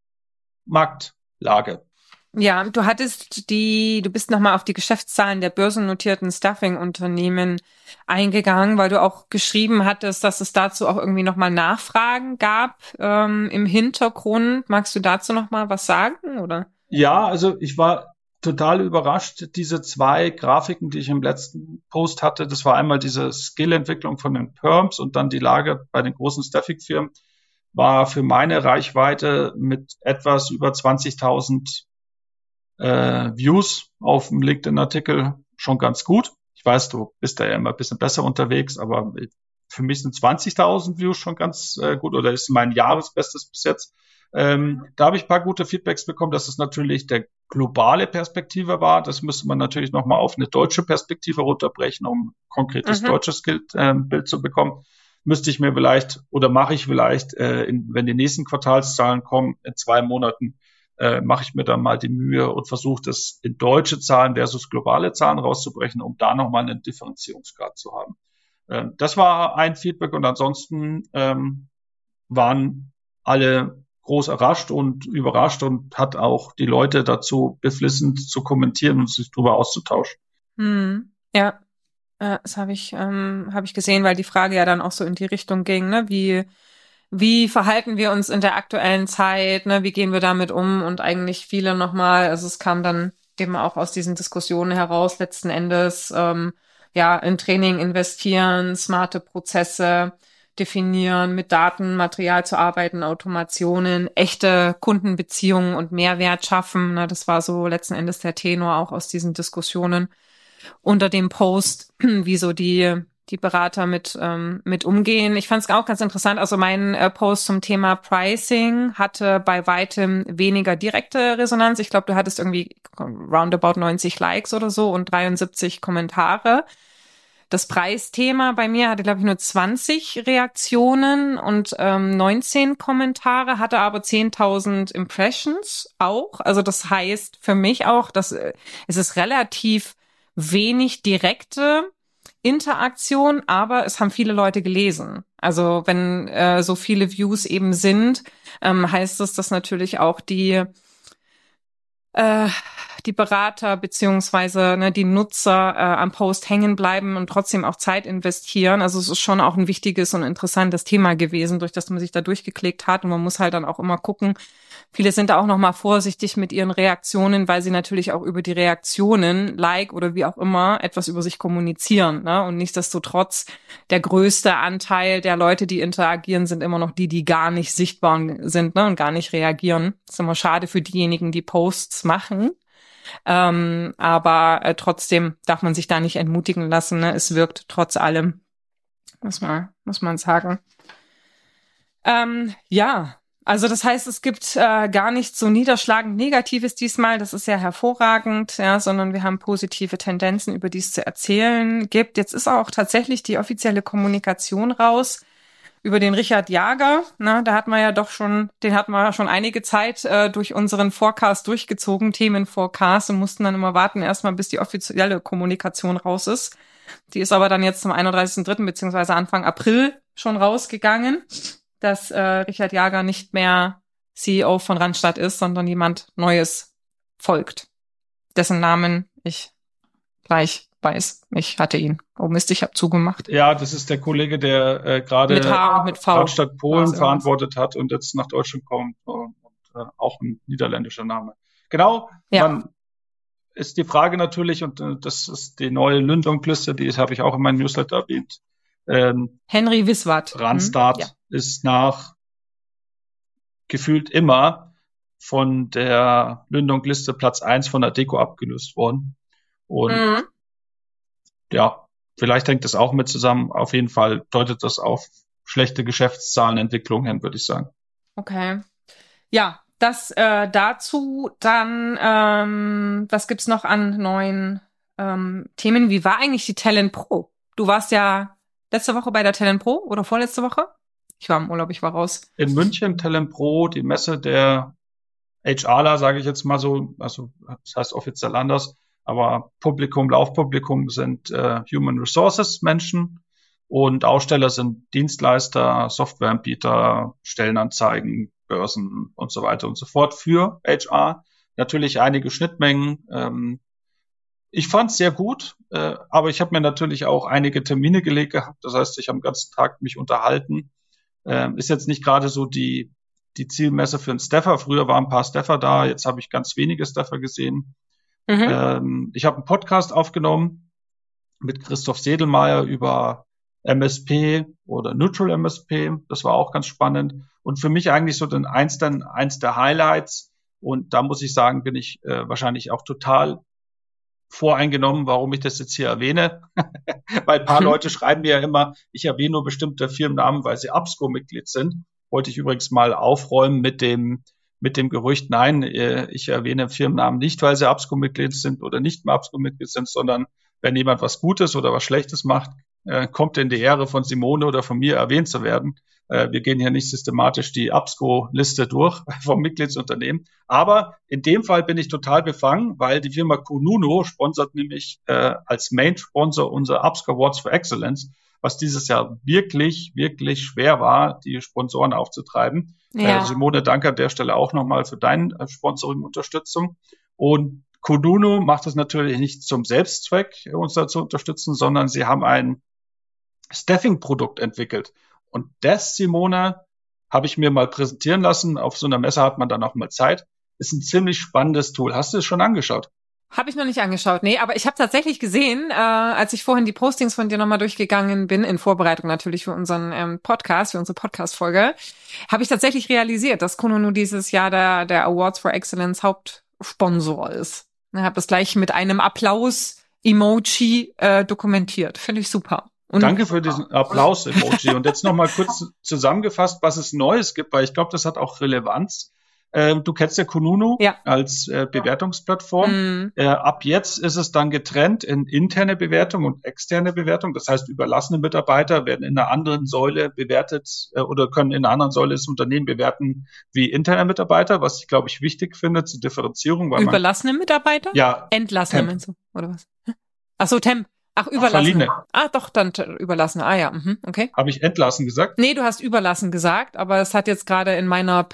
Marktlage. Ja, du hattest die, du bist nochmal auf die Geschäftszahlen der börsennotierten Staffing-Unternehmen eingegangen, weil du auch geschrieben hattest, dass es dazu auch irgendwie nochmal Nachfragen gab ähm, im Hintergrund. Magst du dazu nochmal was sagen, oder? Ja, also ich war total überrascht. Diese zwei Grafiken, die ich im letzten Post hatte, das war einmal diese Skill-Entwicklung von den Perms und dann die Lage bei den großen Staffing-Firmen, war für meine Reichweite mit etwas über zwanzigtausend äh, Views auf dem LinkedIn-Artikel schon ganz gut. Ich weiß, du bist da ja immer ein bisschen besser unterwegs, aber für mich sind zwanzigtausend Views schon ganz äh, gut oder ist mein Jahresbestes bis jetzt. Ähm, da habe ich ein paar gute Feedbacks bekommen, dass es natürlich der globale Perspektive war. Das müsste man natürlich nochmal auf eine deutsche Perspektive runterbrechen, um ein konkretes mhm. deutsches Bild, äh, Bild zu bekommen. Müsste ich mir vielleicht oder mache ich vielleicht, äh, in, wenn die nächsten Quartalszahlen kommen, in zwei Monaten, äh, mache ich mir dann mal die Mühe und versuche das in deutsche Zahlen versus globale Zahlen rauszubrechen, um da nochmal einen Differenzierungsgrad zu haben. Ähm, das war ein Feedback und ansonsten ähm, waren alle groß errascht und überrascht und hat auch die Leute dazu beflissen zu kommentieren und sich darüber auszutauschen. Hm, ja, äh, das habe ich, ähm, habe ich gesehen, weil die Frage ja dann auch so in die Richtung ging, ne, wie Wie verhalten wir uns in der aktuellen Zeit, ne? Wie gehen wir damit um? Und eigentlich viele nochmal, also es kam dann eben auch aus diesen Diskussionen heraus, letzten Endes, ähm, ja, in Training investieren, smarte Prozesse definieren, mit Daten, Material zu arbeiten, Automationen, echte Kundenbeziehungen und Mehrwert schaffen. Ne? Das war so letzten Endes der Tenor auch aus diesen Diskussionen unter dem Post, wie so die die Berater mit ähm, mit umgehen. Ich fand es auch ganz interessant. Also mein äh, Post zum Thema Pricing hatte bei weitem weniger direkte Resonanz. Ich glaube, du hattest irgendwie roundabout neunzig Likes oder so und dreiundsiebzig Kommentare. Das Preisthema bei mir hatte, glaube ich, nur zwanzig Reaktionen und ähm, neunzehn Kommentare, hatte aber zehntausend Impressions auch. Also das heißt für mich auch, dass äh, es ist relativ wenig direkte Interaktion, aber es haben viele Leute gelesen. Also wenn äh, so viele Views eben sind, ähm, heißt es, dass natürlich auch die äh, die Berater beziehungsweise ne, die Nutzer äh, am Post hängen bleiben und trotzdem auch Zeit investieren. Also es ist schon auch ein wichtiges und interessantes Thema gewesen, durch das man sich da durchgeklickt hat. Und man muss halt dann auch immer gucken. Viele sind da auch noch mal vorsichtig mit ihren Reaktionen, weil sie natürlich auch über die Reaktionen, Like oder wie auch immer, etwas über sich kommunizieren. Ne? Und nichtsdestotrotz, der größte Anteil der Leute, die interagieren, sind immer noch die, die gar nicht sichtbar sind, ne? Und gar nicht reagieren. Das ist immer schade für diejenigen, die Posts machen. Ähm, aber äh, trotzdem darf man sich da nicht entmutigen lassen. Ne? Es wirkt trotz allem, muss man, muss man sagen. Ähm, ja, also das heißt, es gibt äh, gar nicht so niederschlagend Negatives diesmal. Das ist ja hervorragend, ja, sondern wir haben positive Tendenzen, über die es zu erzählen gibt. Jetzt ist auch tatsächlich die offizielle Kommunikation raus über den Richard Jager. Na, da hat man ja doch schon, den hatten wir ja schon einige Zeit äh, durch unseren Forecast durchgezogen, Themenforecast, und mussten dann immer warten, erstmal bis die offizielle Kommunikation raus ist. Die ist aber dann jetzt zum einunddreißigsten dritten beziehungsweise Anfang April schon rausgegangen, dass äh, Richard Jager nicht mehr C E O von Randstad ist, sondern jemand Neues folgt, dessen Namen ich gleich weiß. Ich hatte ihn. Oh Mist, ich habe zugemacht. Ja, das ist der Kollege, der äh, gerade Randstad Polen verantwortet hat und jetzt nach Deutschland kommt und äh, auch ein niederländischer Name. Genau, Ja. dann ist die Frage natürlich, und äh, das ist die neue Lündonk-Liste, die habe ich auch in meinem Newsletter erwähnt. Ähm, Henry Wiswat. Randstad hm? ja. ist nach gefühlt immer von der Lündonk-Liste Platz eins von Adecco abgelöst worden. Und Mhm. ja, vielleicht hängt das auch mit zusammen. Auf jeden Fall deutet das auf schlechte Geschäftszahlenentwicklung hin, würde ich sagen. Okay. Ja, das äh, dazu. Dann, ähm, was gibt's noch an neuen ähm, Themen? Wie war eigentlich die Talent Pro? Du warst ja letzte Woche bei der Talent Pro oder vorletzte Woche? Ich war im Urlaub, ich war raus. In München, Talent Pro, die Messe der HRler, sage ich jetzt mal so, also das heißt offiziell anders, aber Publikum, Laufpublikum sind äh, Human Resources Menschen und Aussteller sind Dienstleister, Softwareanbieter, Stellenanzeigen, Börsen und so weiter und so fort für H R. Natürlich einige Schnittmengen. Ähm, ich fand es sehr gut, äh, aber ich habe mir natürlich auch einige Termine gelegt gehabt. Das heißt, ich habe den ganzen Tag mich unterhalten. Ähm, ist jetzt nicht gerade so die die Zielmesse für einen Staffer. Früher waren ein paar Staffer da, jetzt habe ich ganz wenige Staffer gesehen. Mhm. Ähm, ich habe einen Podcast aufgenommen mit Christoph Sedelmeier über M S P oder Neutral M S P. Das war auch ganz spannend. Und für mich eigentlich so den eins, dann eins der Highlights. Und da muss ich sagen, bin ich äh, wahrscheinlich auch total voreingenommen, warum ich das jetzt hier erwähne. Weil ein paar Mhm. Leute schreiben mir ja immer, ich erwähne nur bestimmte Firmennamen, weil sie ABSCO-Mitglied sind. Wollte ich übrigens mal aufräumen mit dem mit dem Gerücht, nein, ich erwähne Firmennamen nicht, weil sie ABSCO-Mitglied sind oder nicht mehr ABSCO-Mitglied sind, sondern wenn jemand was Gutes oder was Schlechtes macht, kommt in die Ehre von Simone oder von mir erwähnt zu werden. Wir gehen hier nicht systematisch die ABSCO-Liste durch vom Mitgliedsunternehmen. Aber in dem Fall bin ich total befangen, weil die Firma Kununu sponsert nämlich äh, als Main-Sponsor unser ABSCO Awards for Excellence, was dieses Jahr wirklich, wirklich schwer war, die Sponsoren aufzutreiben. Ja. Äh, Simone, danke an der Stelle auch nochmal für deine äh, Sponsoring-Unterstützung. Und Kununu macht es natürlich nicht zum Selbstzweck, uns da zu unterstützen, sondern sie haben ein Staffing-Produkt entwickelt. Und das, Simone, habe ich mir mal präsentieren lassen. Auf so einer Messe hat man dann auch mal Zeit. Ist ein ziemlich spannendes Tool. Hast du es schon angeschaut? Habe ich noch nicht angeschaut, nee, aber ich habe tatsächlich gesehen, äh, als ich vorhin die Postings von dir nochmal durchgegangen bin, in Vorbereitung natürlich für unseren ähm, Podcast, für unsere Podcast-Folge, habe ich tatsächlich realisiert, dass Kununu dieses Jahr der, der Awards for Excellence Hauptsponsor ist. Ich habe das gleich mit einem Applaus-Emoji äh, dokumentiert. Finde ich super. Und Danke für diesen Applaus-Emoji. Und jetzt nochmal kurz zusammengefasst, was es Neues gibt, weil ich glaube, das hat auch Relevanz. Ähm, du kennst ja Kununu ja. als äh, Bewertungsplattform. Mm. Äh, ab jetzt ist es dann getrennt in interne Bewertung und externe Bewertung. Das heißt, überlassene Mitarbeiter werden in einer anderen Säule bewertet äh, oder können in einer anderen Säule das Unternehmen bewerten wie interne Mitarbeiter, was ich, glaube ich, wichtig finde zur Differenzierung. Weil Überlassene man, Mitarbeiter? Ja. Entlassene, Temp. meinst du? Oder was? Ach so, Temp. Ach, überlassen. Ach, ah, doch, dann t- überlassen. Ah ja, mhm, okay. Habe ich entlassen gesagt? Nee, du hast überlassen gesagt, aber es hat jetzt gerade in meiner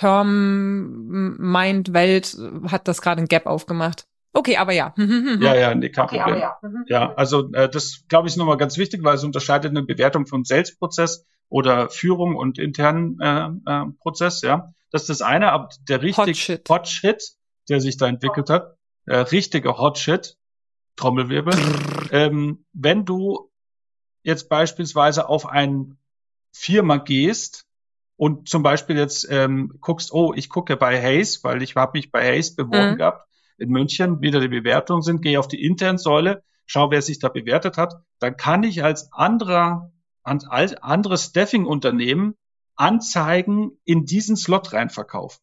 Perm-Mind-Welt hat das gerade ein Gap aufgemacht. Okay, aber ja. ja, ja, nee, kein okay, Problem. Aber ja. ja, also äh, das, glaube ich, ist nochmal ganz wichtig, weil es unterscheidet eine Bewertung vom Sales-Prozess oder Führung und internen äh, äh, Prozess, ja. Das ist das eine, aber der richtig Hot Shit, Hot Shit der sich da entwickelt hat, äh, richtiger Hot Shit, Trommelwirbel, ähm, wenn du jetzt beispielsweise auf eine Firma gehst und zum Beispiel jetzt ähm, guckst, oh, ich gucke bei Hayes, weil ich habe mich bei Hayes beworben Mhm. gehabt in München, wieder die Bewertungen sind, gehe auf die internen Säule, schau, wer sich da bewertet hat, dann kann ich als anderer, als anderes Staffing-Unternehmen Anzeigen in diesen Slot rein verkaufen.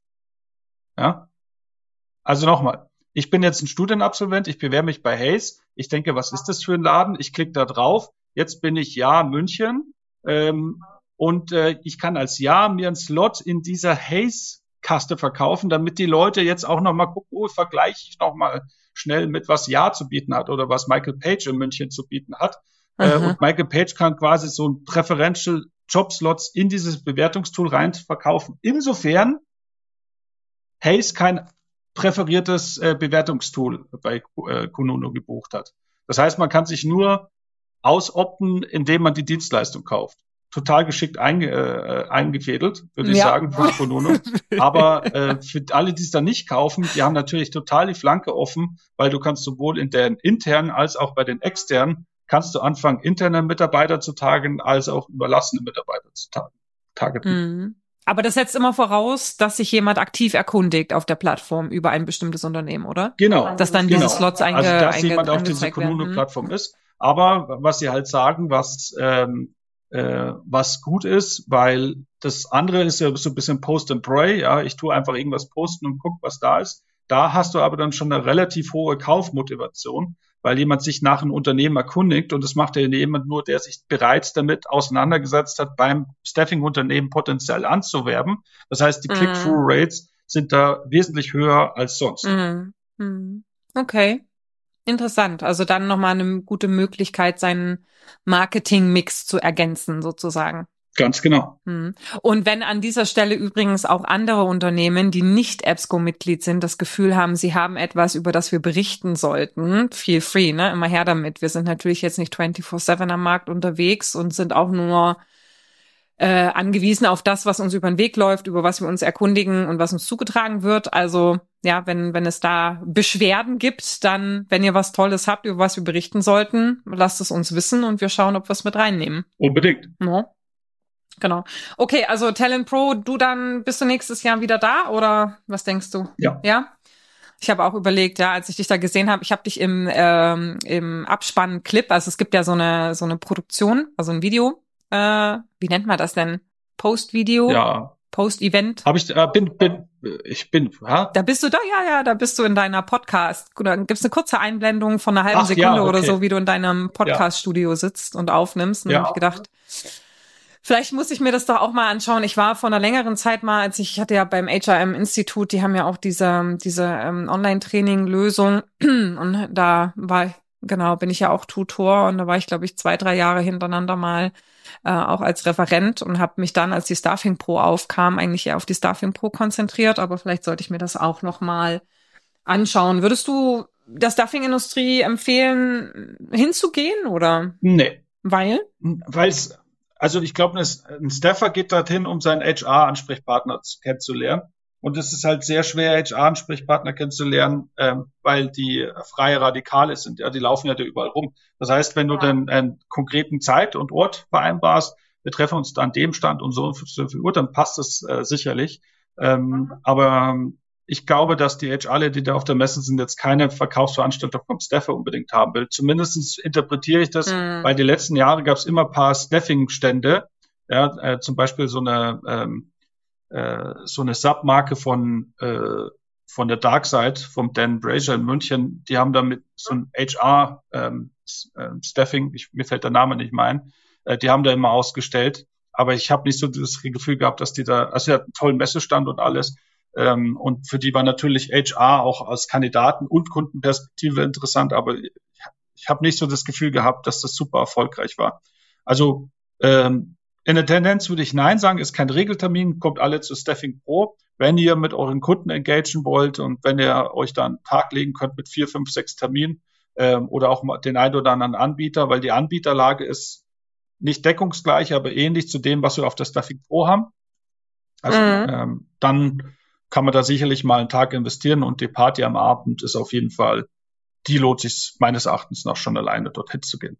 Ja? Also nochmal, ich bin jetzt ein Studienabsolvent, ich bewerbe mich bei Hayes, ich denke, was ist das für ein Laden? Ich klicke da drauf, jetzt bin ich Ja München ähm, und äh, ich kann als Ja mir einen Slot in dieser Hayes-Kaste verkaufen, damit die Leute jetzt auch nochmal gucken, oh, vergleiche ich nochmal schnell mit, was Ja zu bieten hat oder was Michael Page in München zu bieten hat. Äh, und Michael Page kann quasi so ein Preferential Jobslots in dieses Bewertungstool rein verkaufen. Insofern Hayes kein präferiertes äh, Bewertungstool bei äh, Kununu gebucht hat. Das heißt, man kann sich nur ausopten, indem man die Dienstleistung kauft. total geschickt einge, äh, eingefädelt, würde ich Ja. sagen, von Kununu. Aber äh, für alle, die es dann nicht kaufen, die haben natürlich total die Flanke offen, weil du kannst sowohl in den internen als auch bei den externen, kannst du anfangen, interne Mitarbeiter zu targeten, als auch überlassene Mitarbeiter zu tar- targeten. Mhm. Aber das setzt immer voraus, dass sich jemand aktiv erkundigt auf der Plattform über ein bestimmtes Unternehmen, oder? Genau. Dass dann genau. diese Slots einge, Also, dass einge, jemand auf dieser angezeigt werden. Kununu-Plattform ist. Aber was sie halt sagen, was ähm, äh, was gut ist, weil das andere ist ja so ein bisschen Post and Pray, ja, ich tue einfach irgendwas posten und guck, was da ist. Da hast du aber dann schon eine relativ hohe Kaufmotivation, weil jemand sich nach einem Unternehmen erkundigt und das macht ja jemand nur, der sich bereits damit auseinandergesetzt hat, beim Staffing-Unternehmen potenziell anzuwerben. Das heißt, die Mhm. Click-Through-Rates sind da wesentlich höher als sonst. Mhm. Mhm. Okay. Interessant. Also dann nochmal eine gute Möglichkeit, seinen Marketing-Mix zu ergänzen, sozusagen. Ganz genau. Hm. Und wenn an dieser Stelle übrigens auch andere Unternehmen, die nicht EBSCO-Mitglied sind, das Gefühl haben, sie haben etwas, über das wir berichten sollten, feel free, ne? Immer her damit. Wir sind natürlich jetzt nicht vierundzwanzig sieben am Markt unterwegs und sind auch nur äh, angewiesen auf das, was uns über den Weg läuft, über was wir uns erkundigen und was uns zugetragen wird. Also ja, wenn wenn es da Beschwerden gibt, dann, wenn ihr was Tolles habt, über was wir berichten sollten, lasst es uns wissen und wir schauen, ob wir es mit reinnehmen. Unbedingt. No? Genau. Okay, also Talent Pro, du dann, bist du nächstes Jahr wieder da oder was denkst du? Ja. Ja? Ich habe auch überlegt, ja, als ich dich da gesehen habe, ich habe dich im ähm, im Abspann-Clip, also es gibt ja so eine so eine Produktion, also ein Video, äh, wie nennt man das denn? Post-Video? Ja. Post-Event? Habe ich, äh, bin, bin, ich bin, ja? Da bist du da, ja, ja, da bist du in deiner Podcast. Da gibt's eine kurze Einblendung von einer halben Ach, Sekunde ja, okay. oder so, wie du in deinem Podcast-Studio sitzt und aufnimmst. Und Ja. da habe ich gedacht, vielleicht muss ich mir das doch auch mal anschauen. Ich war vor einer längeren Zeit mal, als ich, ich hatte ja beim H R M-Institut, die haben ja auch diese, diese ähm, Online-Training-Lösung und da war ich, genau, bin ich ja auch Tutor und da war ich, glaube ich, zwei, drei Jahre hintereinander mal äh, auch als Referent und habe mich dann, als die Staffing Pro aufkam, eigentlich eher auf die Staffing Pro konzentriert, aber vielleicht sollte ich mir das auch noch mal anschauen. Würdest du der Staffing-Industrie empfehlen, hinzugehen oder? Nee. Weil? Weil es, also ich glaube, ein Staffer geht dorthin, um seinen H R-Ansprechpartner kennenzulernen. Und es ist halt sehr schwer, H R-Ansprechpartner kennenzulernen, ähm, weil die freie Radikale sind. Ja, die laufen ja da überall rum. Das heißt, wenn du dann einen konkreten Zeit und Ort vereinbarst, wir treffen uns da an dem Stand um so und so viel Uhr, dann passt es äh, sicherlich. Ähm, aber ich glaube, dass die H Rler, die da auf der Messe sind, jetzt keine Verkaufsveranstaltung vom Staffer unbedingt haben will. Zumindest interpretiere ich das, Mhm. weil die letzten Jahre gab es immer ein paar Staffing-Stände. Ja, äh, zum Beispiel so eine ähm, äh, so eine Submarke von äh, von der Dark Side, vom Dan Brazier in München. Die haben damit so ein H R ähm, Staffing, ich, mir fällt der Name nicht mehr ein, äh, die haben da immer ausgestellt. Aber ich habe nicht so das Gefühl gehabt, dass die da, also sie hat einen tollen Messestand und alles. Ähm, und für die war natürlich H R auch als Kandidaten- und Kundenperspektive interessant, aber ich, ich habe nicht so das Gefühl gehabt, dass das super erfolgreich war. Also ähm, in der Tendenz würde ich Nein sagen, ist kein Regeltermin, kommt alle zu Staffing Pro. Wenn ihr mit euren Kunden engagieren wollt und wenn ihr euch da einen Tag legen könnt mit vier, fünf, sechs Terminen ähm, oder auch mal den einen oder anderen Anbieter, weil die Anbieterlage ist nicht deckungsgleich, aber ähnlich zu dem, was wir auf der Staffing Pro haben. Also Mhm. ähm, dann kann man da sicherlich mal einen Tag investieren und die Party am Abend ist auf jeden Fall, die lohnt sich meines Erachtens noch schon alleine dorthin zu gehen.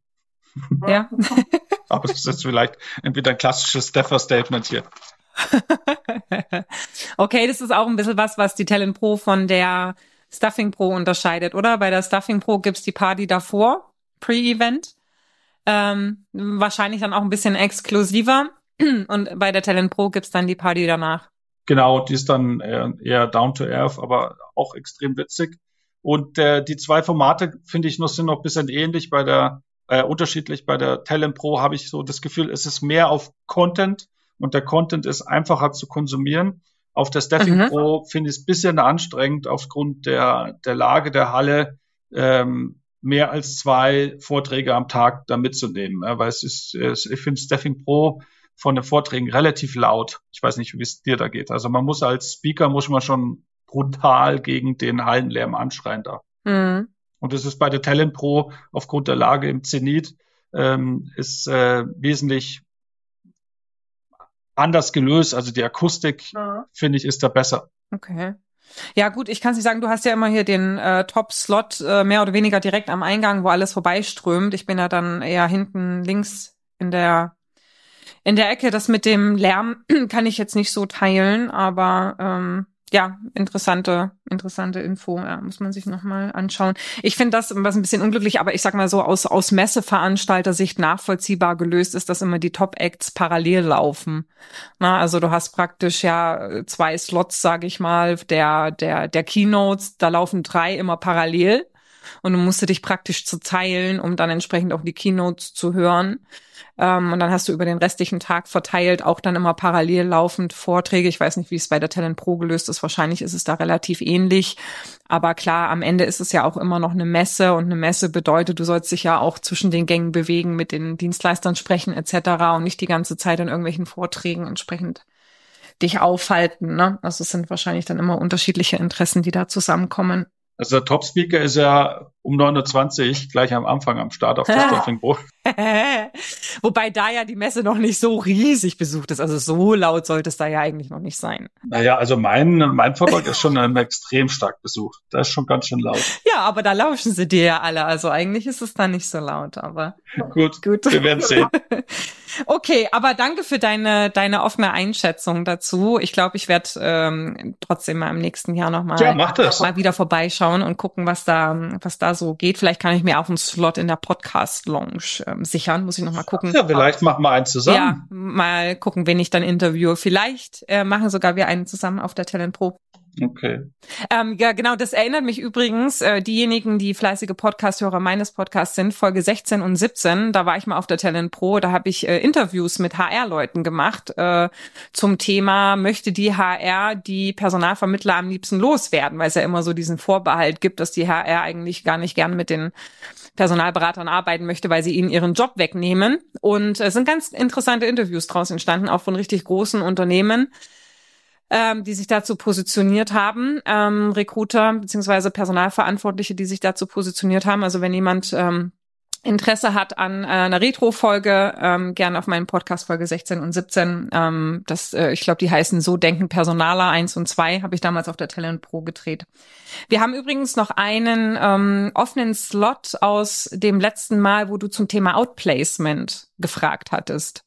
Ja. Aber das ist jetzt vielleicht entweder ein klassisches Staffer-Statement hier. Okay, das ist auch ein bisschen was, was die Talent Pro von der Staffing Pro unterscheidet, oder? Bei der Staffing Pro gibt's die Party davor, Pre-Event. Ähm, wahrscheinlich dann auch ein bisschen exklusiver. Und bei der Talent Pro gibt's dann die Party danach. Genau, die ist dann eher, eher down to earth, aber auch extrem witzig. Und äh, die zwei Formate, finde ich, noch sind noch ein bisschen ähnlich. Bei der äh, unterschiedlich bei der Talent Pro habe ich so das Gefühl, es ist mehr auf Content und der Content ist einfacher zu konsumieren. Auf der Staffing Mhm. Pro finde ich es ein bisschen anstrengend aufgrund der der Lage der Halle, ähm, mehr als zwei Vorträge am Tag da mitzunehmen. Ja, weil es ist, es, ich finde Staffing Pro von den Vorträgen relativ laut. Ich weiß nicht, wie es dir da geht. Also man muss als Speaker, muss man schon brutal gegen den Hallenlärm anschreien da. Mhm. Und das ist bei der Talent Pro aufgrund der Lage im Zenit, ähm, ist äh, wesentlich anders gelöst. Also die Akustik, ja. finde ich, ist da besser. Okay. Ja gut, ich kann es nicht sagen, du hast ja immer hier den äh, Top-Slot äh, mehr oder weniger direkt am Eingang, wo alles vorbeiströmt. Ich bin ja dann eher hinten links in der in der Ecke. Das mit dem Lärm kann ich jetzt nicht so teilen, aber ähm, ja, interessante, interessante Info, ja, muss man sich nochmal anschauen. Ich finde das was ein bisschen unglücklich, aber ich sag mal so, aus, aus Messeveranstalter-Sicht nachvollziehbar gelöst ist, dass immer die Top-Acts parallel laufen. Na, also du hast praktisch ja zwei Slots, sage ich mal, der, der, der Keynotes, da laufen drei immer parallel und du musst dich praktisch zu teilen, um dann entsprechend auch die Keynotes zu hören. Ähm, und dann hast du über den restlichen Tag verteilt auch dann immer parallel laufend Vorträge. Ich weiß nicht, wie es bei der Talent Pro gelöst ist. Wahrscheinlich ist es da relativ ähnlich. Aber klar, am Ende ist es ja auch immer noch eine Messe. Und eine Messe bedeutet, du sollst dich ja auch zwischen den Gängen bewegen, mit den Dienstleistern sprechen et cetera und nicht die ganze Zeit in irgendwelchen Vorträgen entsprechend dich aufhalten. Ne? Also es sind wahrscheinlich dann immer unterschiedliche Interessen, die da zusammenkommen. Also der Top-Speaker ist ja um neun Uhr zwanzig gleich am Anfang am Start auf der Talent Pro. Wobei da ja die Messe noch nicht so riesig besucht ist. Also so laut sollte es da ja eigentlich noch nicht sein. Naja, also mein, mein Vortrag ist schon extrem stark besucht. Das ist schon ganz schön laut. Ja, aber da lauschen sie dir ja alle. Also eigentlich ist es da nicht so laut, aber gut, gut. Wir werden sehen. Okay, aber danke für deine deine offene Einschätzung dazu. Ich glaube, ich werde ähm, trotzdem mal im nächsten Jahr noch mal, ja, mach das. mal wieder vorbeischauen und gucken, was da was da so geht. Vielleicht kann ich mir auch einen Slot in der Podcast-Lounge ähm, sichern. Muss ich noch mal gucken. Ja, vielleicht machen wir einen zusammen. Ja, mal gucken, wen ich dann interviewe. Vielleicht äh, machen sogar wir einen zusammen auf der Talent Pro. Okay. Ähm, ja, genau, das erinnert mich übrigens, äh, diejenigen, die fleißige Podcast-Hörer meines Podcasts sind, Folge sechzehn und siebzehn, da war ich mal auf der Talent Pro, da habe ich äh, Interviews mit H R-Leuten gemacht äh, zum Thema, möchte die H R die Personalvermittler am liebsten loswerden, weil es ja immer so diesen Vorbehalt gibt, dass die H R eigentlich gar nicht gern mit den Personalberatern arbeiten möchte, weil sie ihnen ihren Job wegnehmen. Und es sind ganz interessante Interviews draus entstanden, auch von richtig großen Unternehmen, ähm, die sich dazu positioniert haben, ähm, Recruiter beziehungsweise Personalverantwortliche, die sich dazu positioniert haben. Also wenn jemand ähm, Interesse hat an äh, einer Retro-Folge, ähm, gerne auf meinen Podcast Folge sechzehn und siebzehn. Ähm, das, äh, ich glaube, die heißen So denken Personaler eins und zwei, habe ich damals auf der Talent Pro gedreht. Wir haben übrigens noch einen ähm, offenen Slot aus dem letzten Mal, wo du zum Thema Outplacement gefragt hattest.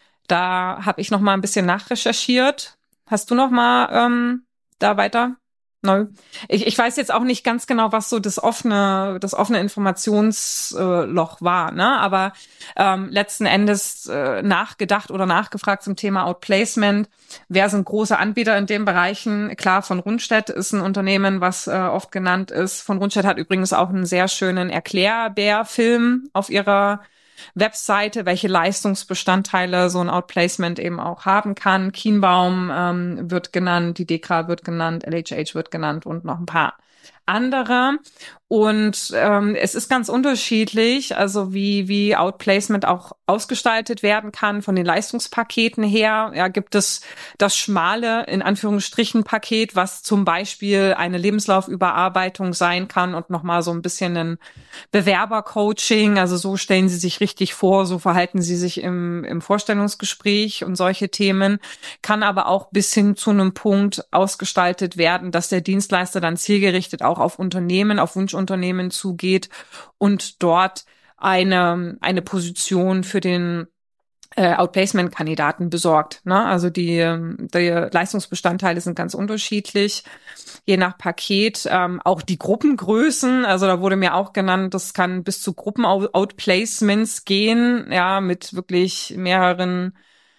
Da habe ich noch mal ein bisschen nachrecherchiert. Hast du noch mal ähm, da weiter? Neu. Ich, ich weiß jetzt auch nicht ganz genau, was so das offene, das offene Informationsloch äh, war, ne? Aber ähm, letzten Endes äh, nachgedacht oder nachgefragt zum Thema Outplacement. Wer sind große Anbieter in den Bereichen? Klar, von Rundstedt ist ein Unternehmen, was äh, oft genannt ist. Von Rundstedt hat übrigens auch einen sehr schönen Erklärbär-Film auf ihrer Webseite, welche Leistungsbestandteile so ein Outplacement eben auch haben kann. Kienbaum ähm, wird genannt, die DEKRA wird genannt, L H H wird genannt und noch ein paar andere. Und ähm, es ist ganz unterschiedlich, also wie wie Outplacement auch ausgestaltet werden kann von den Leistungspaketen her. Ja, gibt es das schmale, in Anführungsstrichen, Paket, was zum Beispiel eine Lebenslaufüberarbeitung sein kann und nochmal so ein bisschen ein Bewerbercoaching. Also so stellen Sie sich richtig vor, so verhalten Sie sich im im Vorstellungsgespräch und solche Themen. Kann aber auch bis hin zu einem Punkt ausgestaltet werden, dass der Dienstleister dann zielgerichtet auch auf Unternehmen, auf Wunschunternehmen zugeht und dort eine eine Position für den äh, Outplacement-Kandidaten besorgt. Ne? Also die, die Leistungsbestandteile sind ganz unterschiedlich, je nach Paket. Ähm, auch die Gruppengrößen, also da wurde mir auch genannt, das kann bis zu Gruppen-Outplacements gehen, ja, mit wirklich mehreren,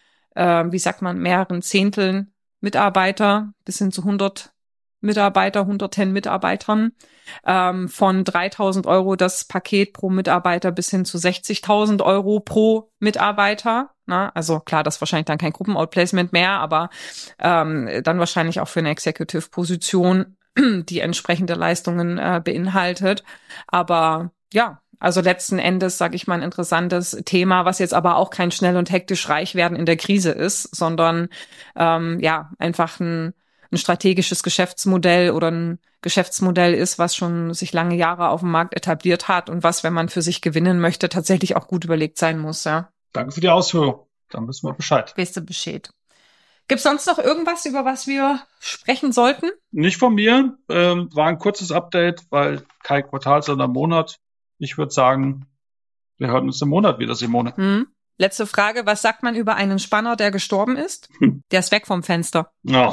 äh, wie sagt man, mehreren Zehnteln Mitarbeiter bis hin zu hundert Mitarbeiter, hunderten Mitarbeitern, ähm, von dreitausend Euro das Paket pro Mitarbeiter bis hin zu sechzigtausend Euro pro Mitarbeiter. Na, also klar, das ist wahrscheinlich dann kein Gruppen-Outplacement mehr, aber ähm, dann wahrscheinlich auch für eine Executive-Position, die entsprechende Leistungen äh, beinhaltet. Aber ja, also letzten Endes, sage ich mal, ein interessantes Thema, was jetzt aber auch kein schnell und hektisch reich werden in der Krise ist, sondern ähm, ja, einfach ein ein strategisches Geschäftsmodell oder ein Geschäftsmodell ist, was schon sich lange Jahre auf dem Markt etabliert hat und was, wenn man für sich gewinnen möchte, tatsächlich auch gut überlegt sein muss. Ja. Danke für die Ausführung. Dann wissen wir Bescheid. Weißt du Bescheid. Gibt's sonst noch irgendwas, über was wir sprechen sollten? Nicht von mir. Ähm, war ein kurzes Update, weil kein Quartal, sondern Monat. Ich würde sagen, wir hören uns im Monat wieder, Simone. Hm. Letzte Frage. Was sagt man über einen Spanner, der gestorben ist? Hm. Der ist weg vom Fenster. Oh,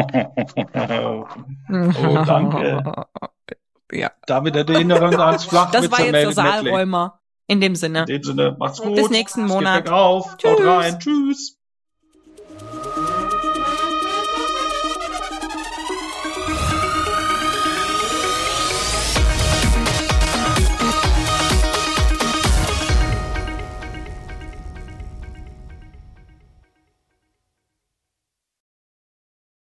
oh danke. Ja. David der Erinnerung ans Flach. Das war jetzt der Saalräumer. In dem Sinne. In dem Sinne, macht's gut. Bis nächsten Monat. Geht bergauf. Haut rein. Tschüss.